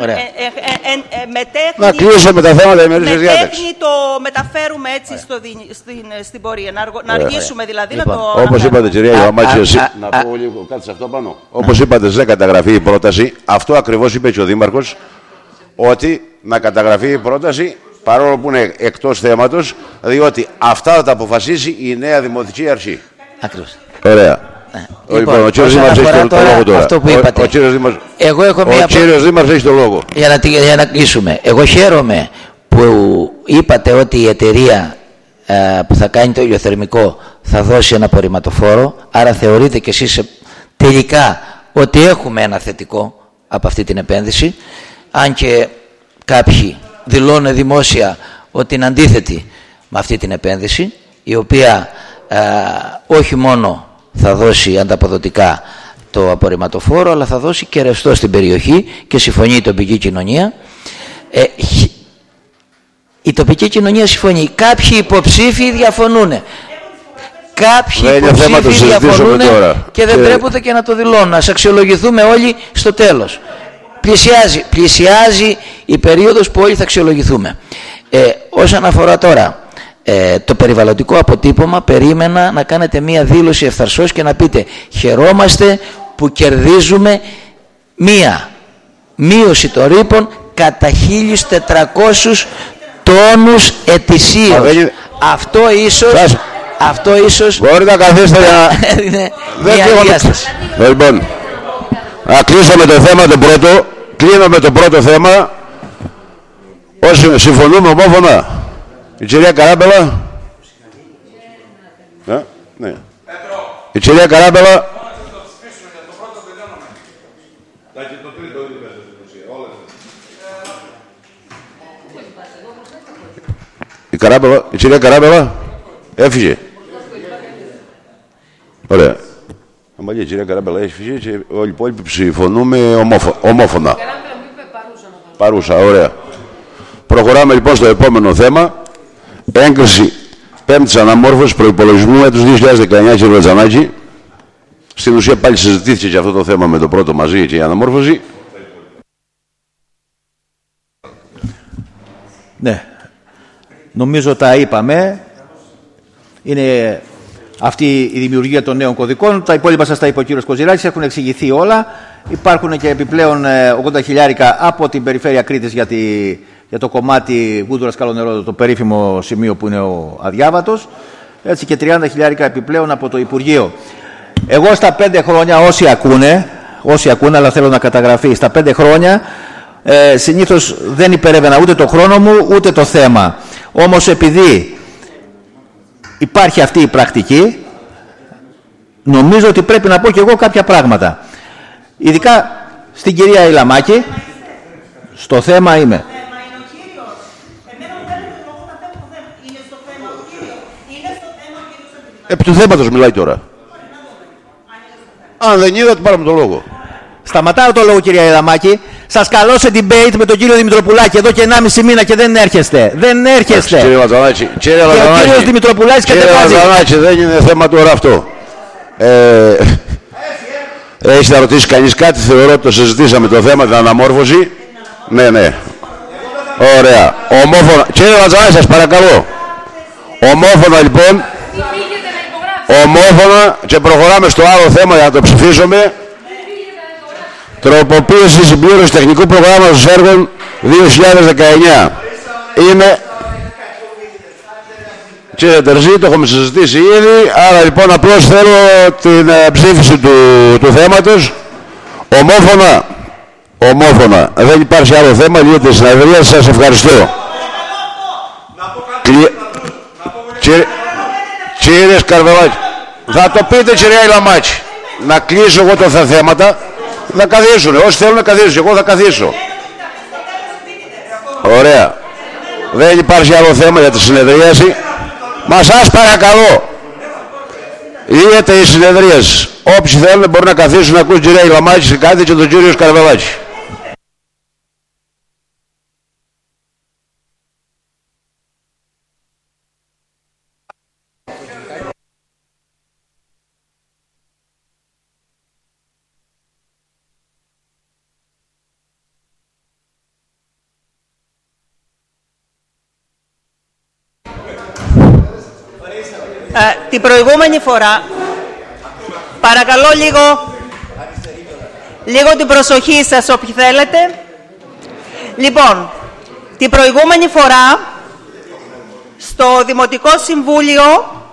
να κλείσουμε τα θέματα ημερήσιας διάταξης. Με τέχνη το μεταφέρουμε έτσι στην πορεία. Να αργήσουμε δηλαδή να το... Όπως είπατε, κυρία Ιωαμάτση, να πω λίγο κάτι σε αυτό πάνω. Όπως είπατε, δεν καταγραφεί η πρόταση. Αυτό ακριβώς είπε και ο Δήμαρχος, ότι να καταγραφεί η πρόταση παρόλο που είναι εκτός θέματος, διότι αυτά θα τα αποφασίσει η νέα Δημοτική Αρχή. Ακριβώς. Ωραία. Λοιπόν, ο κύριος Δήμαρχος έχει το λόγο τώρα. Αυτό που είπατε. Ο κύριος Δήμαρχος έχει το λόγο. Για να κλείσουμε. Εγώ χαίρομαι που είπατε ότι η εταιρεία που θα κάνει το ηλιοθερμικό θα δώσει ένα απορριμματοφόρο, άρα θεωρείτε κι εσείς τελικά ότι έχουμε ένα θετικό από αυτή την επένδυση, αν και κάποιοι δηλώνουν δημόσια ότι είναι αντίθετοι με αυτή την επένδυση, η οποία όχι μόνο θα δώσει ανταποδοτικά το απορριμματοφόρο, αλλά θα δώσει και ρευστό στην περιοχή και συμφωνεί η τοπική κοινωνία. Η τοπική κοινωνία συμφωνεί. Κάποιοι υποψήφοι διαφωνούν. Κάποιοι υποψήφοι διαφωνούν και δεν τρέπονται και να το δηλώνουν. Ας αξιολογηθούμε όλοι στο τέλος. Πλησιάζει η περίοδος που όλοι θα αξιολογηθούμε. Όσον αφορά τώρα το περιβαλλοντικό αποτύπωμα, περίμενα να κάνετε μία δήλωση ευθαρσώς και να πείτε χαιρόμαστε που κερδίζουμε μία μείωση των ρήπων κατά 1.400 τόνους ετησίως. Αυτό ίσως μπορείτε να καθίσετε για μία διάσταση. Λοιπόν, να κλείσουμε το θέμα το πρώτο. Κλείνουμε το πρώτο θέμα. Όσοι συμφωνούμε ομόφωνα. Η κυρία Καράμπελα. Ναι. Η κυρία Καράμπελα. Η κυρία Καράμπελα έφυγε. Ωραία. Η κυρία Καράμπελα έφυγε και όλοι οι υπόλοιποι συμφωνούμε ομόφωνα. Παρούσα, ωραία. Προχωράμε λοιπόν στο επόμενο θέμα. Έγκριση πέμπτης αναμόρφωσης προϋπολογισμού έτους 2019, κύριε Βατζανάκη. Στην ουσία πάλι συζητήθηκε και αυτό το θέμα με το πρώτο μαζί και η αναμόρφωση. Ναι. Νομίζω τα είπαμε. Είναι αυτή η δημιουργία των νέων κωδικών. Τα υπόλοιπα σας τα είπε ο κύριος Κοζηράκης. Έχουν εξηγηθεί όλα. Υπάρχουν και επιπλέον 80 χιλιάρικα από την περιφέρεια Κρήτης για το κομμάτι Γούντουρας Καλονερόδο, το περίφημο σημείο που είναι ο αδιάβατος. Έτσι και 30 χιλιάρικα επιπλέον από το Υπουργείο. Εγώ στα 5 χρόνια, όσοι ακούνε, αλλά θέλω να καταγραφεί, στα 5 χρόνια συνήθως δεν υπερεύαινα ούτε το χρόνο μου ούτε το θέμα. Όμως επειδή υπάρχει αυτή η πρακτική, νομίζω ότι πρέπει να πω και εγώ κάποια πράγματα. Ειδικά στην κυρία Ηλαμάκη, Στο θέμα είμαι. Επί του θέματος μιλάει τώρα. Αν δεν είδα, του πάραμε το λόγο. Σταματάω το λόγο, κυρία Ιδαμάκη. Σας καλώ σε debate με τον κύριο Δημητροπουλάκη εδώ και 1,5 μήνα και δεν έρχεστε. Δεν έρχεστε. Κύριε Λαζανάκη, και ο κύριος Δημητροπουλάκης κατεβάζει. Λαζανάκη, δεν είναι θέμα τώρα αυτό. Έχεις να ρωτήσει κανείς κάτι? Θεωρώ ότι το συζητήσαμε το θέμα, την αναμόρφωση. Ναι, ναι. Ωραία. Ομόφωνα. Κύριε Λαζανάκη, σας παρακαλώ. Ομόφωνα λοιπόν. Ομόφωνα και προχωράμε στο άλλο θέμα για να το ψηφίσουμε. Τροποποίηση συμπλήρωση τεχνικού προγράμματος έργων 2019. Είναι... Κύριε Τερζή, το έχουμε συζητήσει ήδη, άρα λοιπόν απλώς θέλω την ψήφιση του θέματος. Ομόφωνα. Ομόφωνα. Δεν υπάρχει άλλο θέμα, λύεται η συνεδρία. Σας ευχαριστώ. Κύριε Σκαρβελάκη, θα το πείτε κυρία Ηλαμάκη. Να κλείσω εγώ τα θέματα. Θα καθίσουν. Όσοι θέλουν να καθίσουν. Εγώ θα καθίσω. Ωραία. Δεν υπάρχει άλλο θέμα για τη συνεδρίαση. Μα σας παρακαλώ. Λύεται η συνεδρίαση. Όποιοι θέλουν μπορούν να καθίσουν να ακούσουν κυρία Ηλαμάκη και κάτι και τον κύριο Σκαρβελάκη. Την προηγούμενη φορά, παρακαλώ λίγο την προσοχή σας όποιοι θέλετε. Λοιπόν, την προηγούμενη φορά στο Δημοτικό Συμβούλιο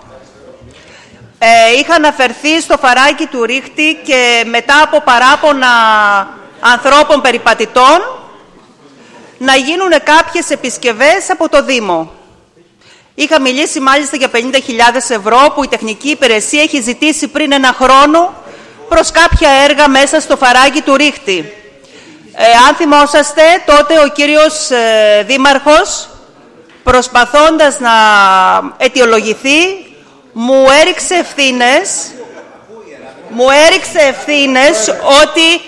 είχα αναφερθεί στο φαράκι του Ρίχτη και μετά από παράπονα ανθρώπων περιπατητών να γίνουν κάποιες επισκευές από το Δήμο. Είχα μιλήσει μάλιστα για 50.000 ευρώ που η τεχνική υπηρεσία έχει ζητήσει πριν 1 χρόνο προς κάποια έργα μέσα στο φαράγγι του Ρίχτη. Αν θυμόσαστε, τότε ο κύριος Δήμαρχος, προσπαθώντας να αιτιολογηθεί, μου έριξε ευθύνες ότι...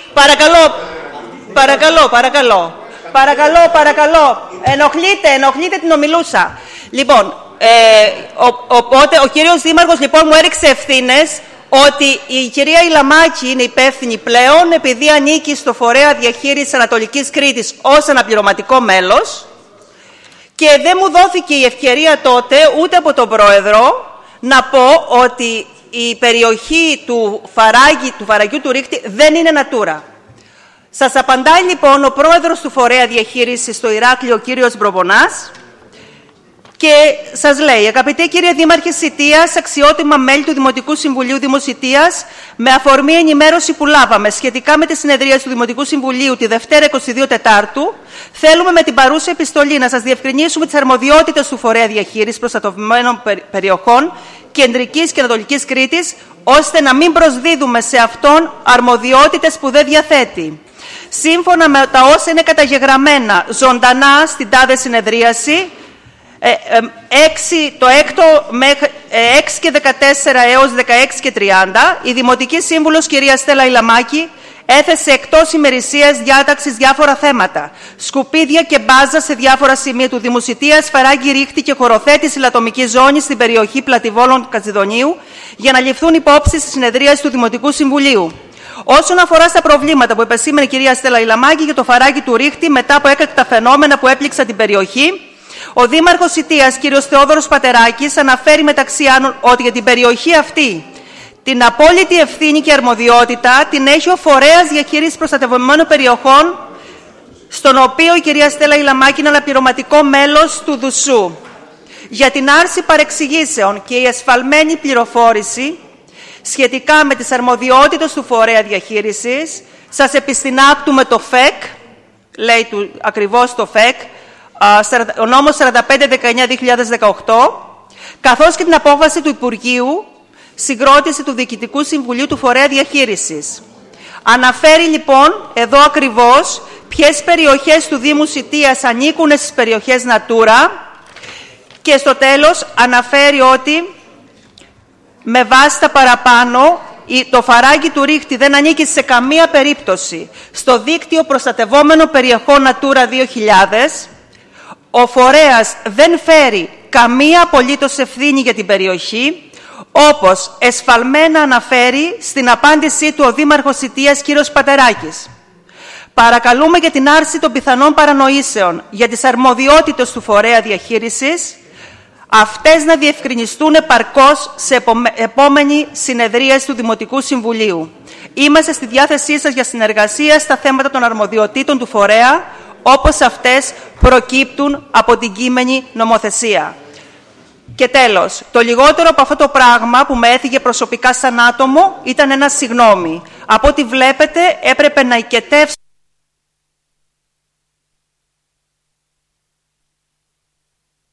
Παρακαλώ. Ενοχλείτε την ομιλούσα. Λοιπόν, οπότε ο κύριος Δήμαρχος λοιπόν μου έριξε ευθύνες ότι η κυρία Ηλαμάκη είναι υπεύθυνη πλέον επειδή ανήκει στο Φορέα Διαχείρισης Ανατολικής Κρήτης ως αναπληρωματικό μέλος και δεν μου δόθηκε η ευκαιρία τότε ούτε από τον Πρόεδρο να πω ότι η περιοχή του φαραγιού του Ρίχτη δεν είναι Natura. Σας απαντάει λοιπόν ο Πρόεδρος του Φορέα Διαχείρισης στο Ηράκλειο, ο κύριος Μπροβονάς, και σας λέει: αγαπητέ κύριε Δήμαρχε Σιτίας, αξιότιμα μέλη του Δημοτικού Συμβουλίου Δήμου Σιτίας, με αφορμή ενημέρωση που λάβαμε σχετικά με τη συνεδρίαση του Δημοτικού Συμβουλίου τη Δευτέρα 22 Τετάρτου, θέλουμε με την παρούσα επιστολή να σας διευκρινίσουμε τις αρμοδιότητες του Φορέα Διαχείρισης Προστατευμένων Περιοχών Κεντρικής και Ανατολικής Κρήτης, ώστε να μην προσδίδουμε σε αυτόν αρμοδιότητες που δεν διαθέτει. Σύμφωνα με τα όσα είναι καταγεγραμμένα ζωντανά στην τάδε συνεδρίαση, 6 και 14 έως 16 και 30, η Δημοτική Σύμβουλος κυρία Στέλλα Ηλαμάκη έθεσε εκτός ημερησίας διάταξης διάφορα θέματα. Σκουπίδια και μπάζα σε διάφορα σημεία του Δήμου Σιτίας, φαράγγι Ρίχτη και χωροθέτηση λατομική ζώνη στην περιοχή Πλατιβόλων Κατζηδονίου για να ληφθούν υπόψη στη συνεδρίαση του Δημοτικού Συμβουλίου. Όσον αφορά στα προβλήματα που επεσήμενε η κυρία Στέλλα Ηλαμάκη για το φαράγγι του Ρίχτη μετά από έκτακτα φαινόμενα που έπληξαν την περιοχή, ο Δήμαρχος Σιτίας, κ. Θεόδωρος Πατεράκης, αναφέρει μεταξύ άλλων ότι για την περιοχή αυτή την απόλυτη ευθύνη και αρμοδιότητα την έχει ο Φορέας Διαχείρισης Προστατευμένων Περιοχών, στον οποίο η κυρία Στέλλα Ηλαμάκη είναι αναπληρωματικό μέλος του ΔΟΥΣΟΥ. Για την άρση παρεξηγήσεων και η εσφαλμένη πληροφόρηση σχετικά με τις αρμοδιότητες του Φορέα Διαχείρισης, σας επιστηνάπτουμε το ΦΕΚ, λέει ακριβώς το ΦΕΚ, ο νόμος 4519-2018, καθώς και την απόφαση του Υπουργείου συγκρότηση του Διοικητικού Συμβουλίου του Φορέα Διαχείρισης. Αναφέρει λοιπόν εδώ ακριβώς ποιες περιοχές του Δήμου Σιτίας ανήκουν στις περιοχές Natura και στο τέλος αναφέρει ότι με βάση τα παραπάνω το φαράγγι του Ρίχτη δεν ανήκει σε καμία περίπτωση στο δίκτυο προστατευόμενων περιοχών Natura 2000. Ο φορέας δεν φέρει καμία απολύτως ευθύνη για την περιοχή, όπως εσφαλμένα αναφέρει στην απάντησή του ο Δήμαρχος Σιτίας κ. Πατεράκης. Παρακαλούμε για την άρση των πιθανών παρανοήσεων για τις αρμοδιότητες του φορέα διαχείρισης, αυτές να διευκρινιστούν επαρκώς σε επόμενη συνεδρίαση του Δημοτικού Συμβουλίου. Είμαστε στη διάθεσή σας για συνεργασία στα θέματα των αρμοδιοτήτων του φορέα, όπως αυτές προκύπτουν από την κείμενη νομοθεσία. Και τέλος, το λιγότερο από αυτό το πράγμα που με έφυγε προσωπικά σαν άτομο ήταν ένα συγγνώμη. Από ό,τι βλέπετε έπρεπε να οικετεύσω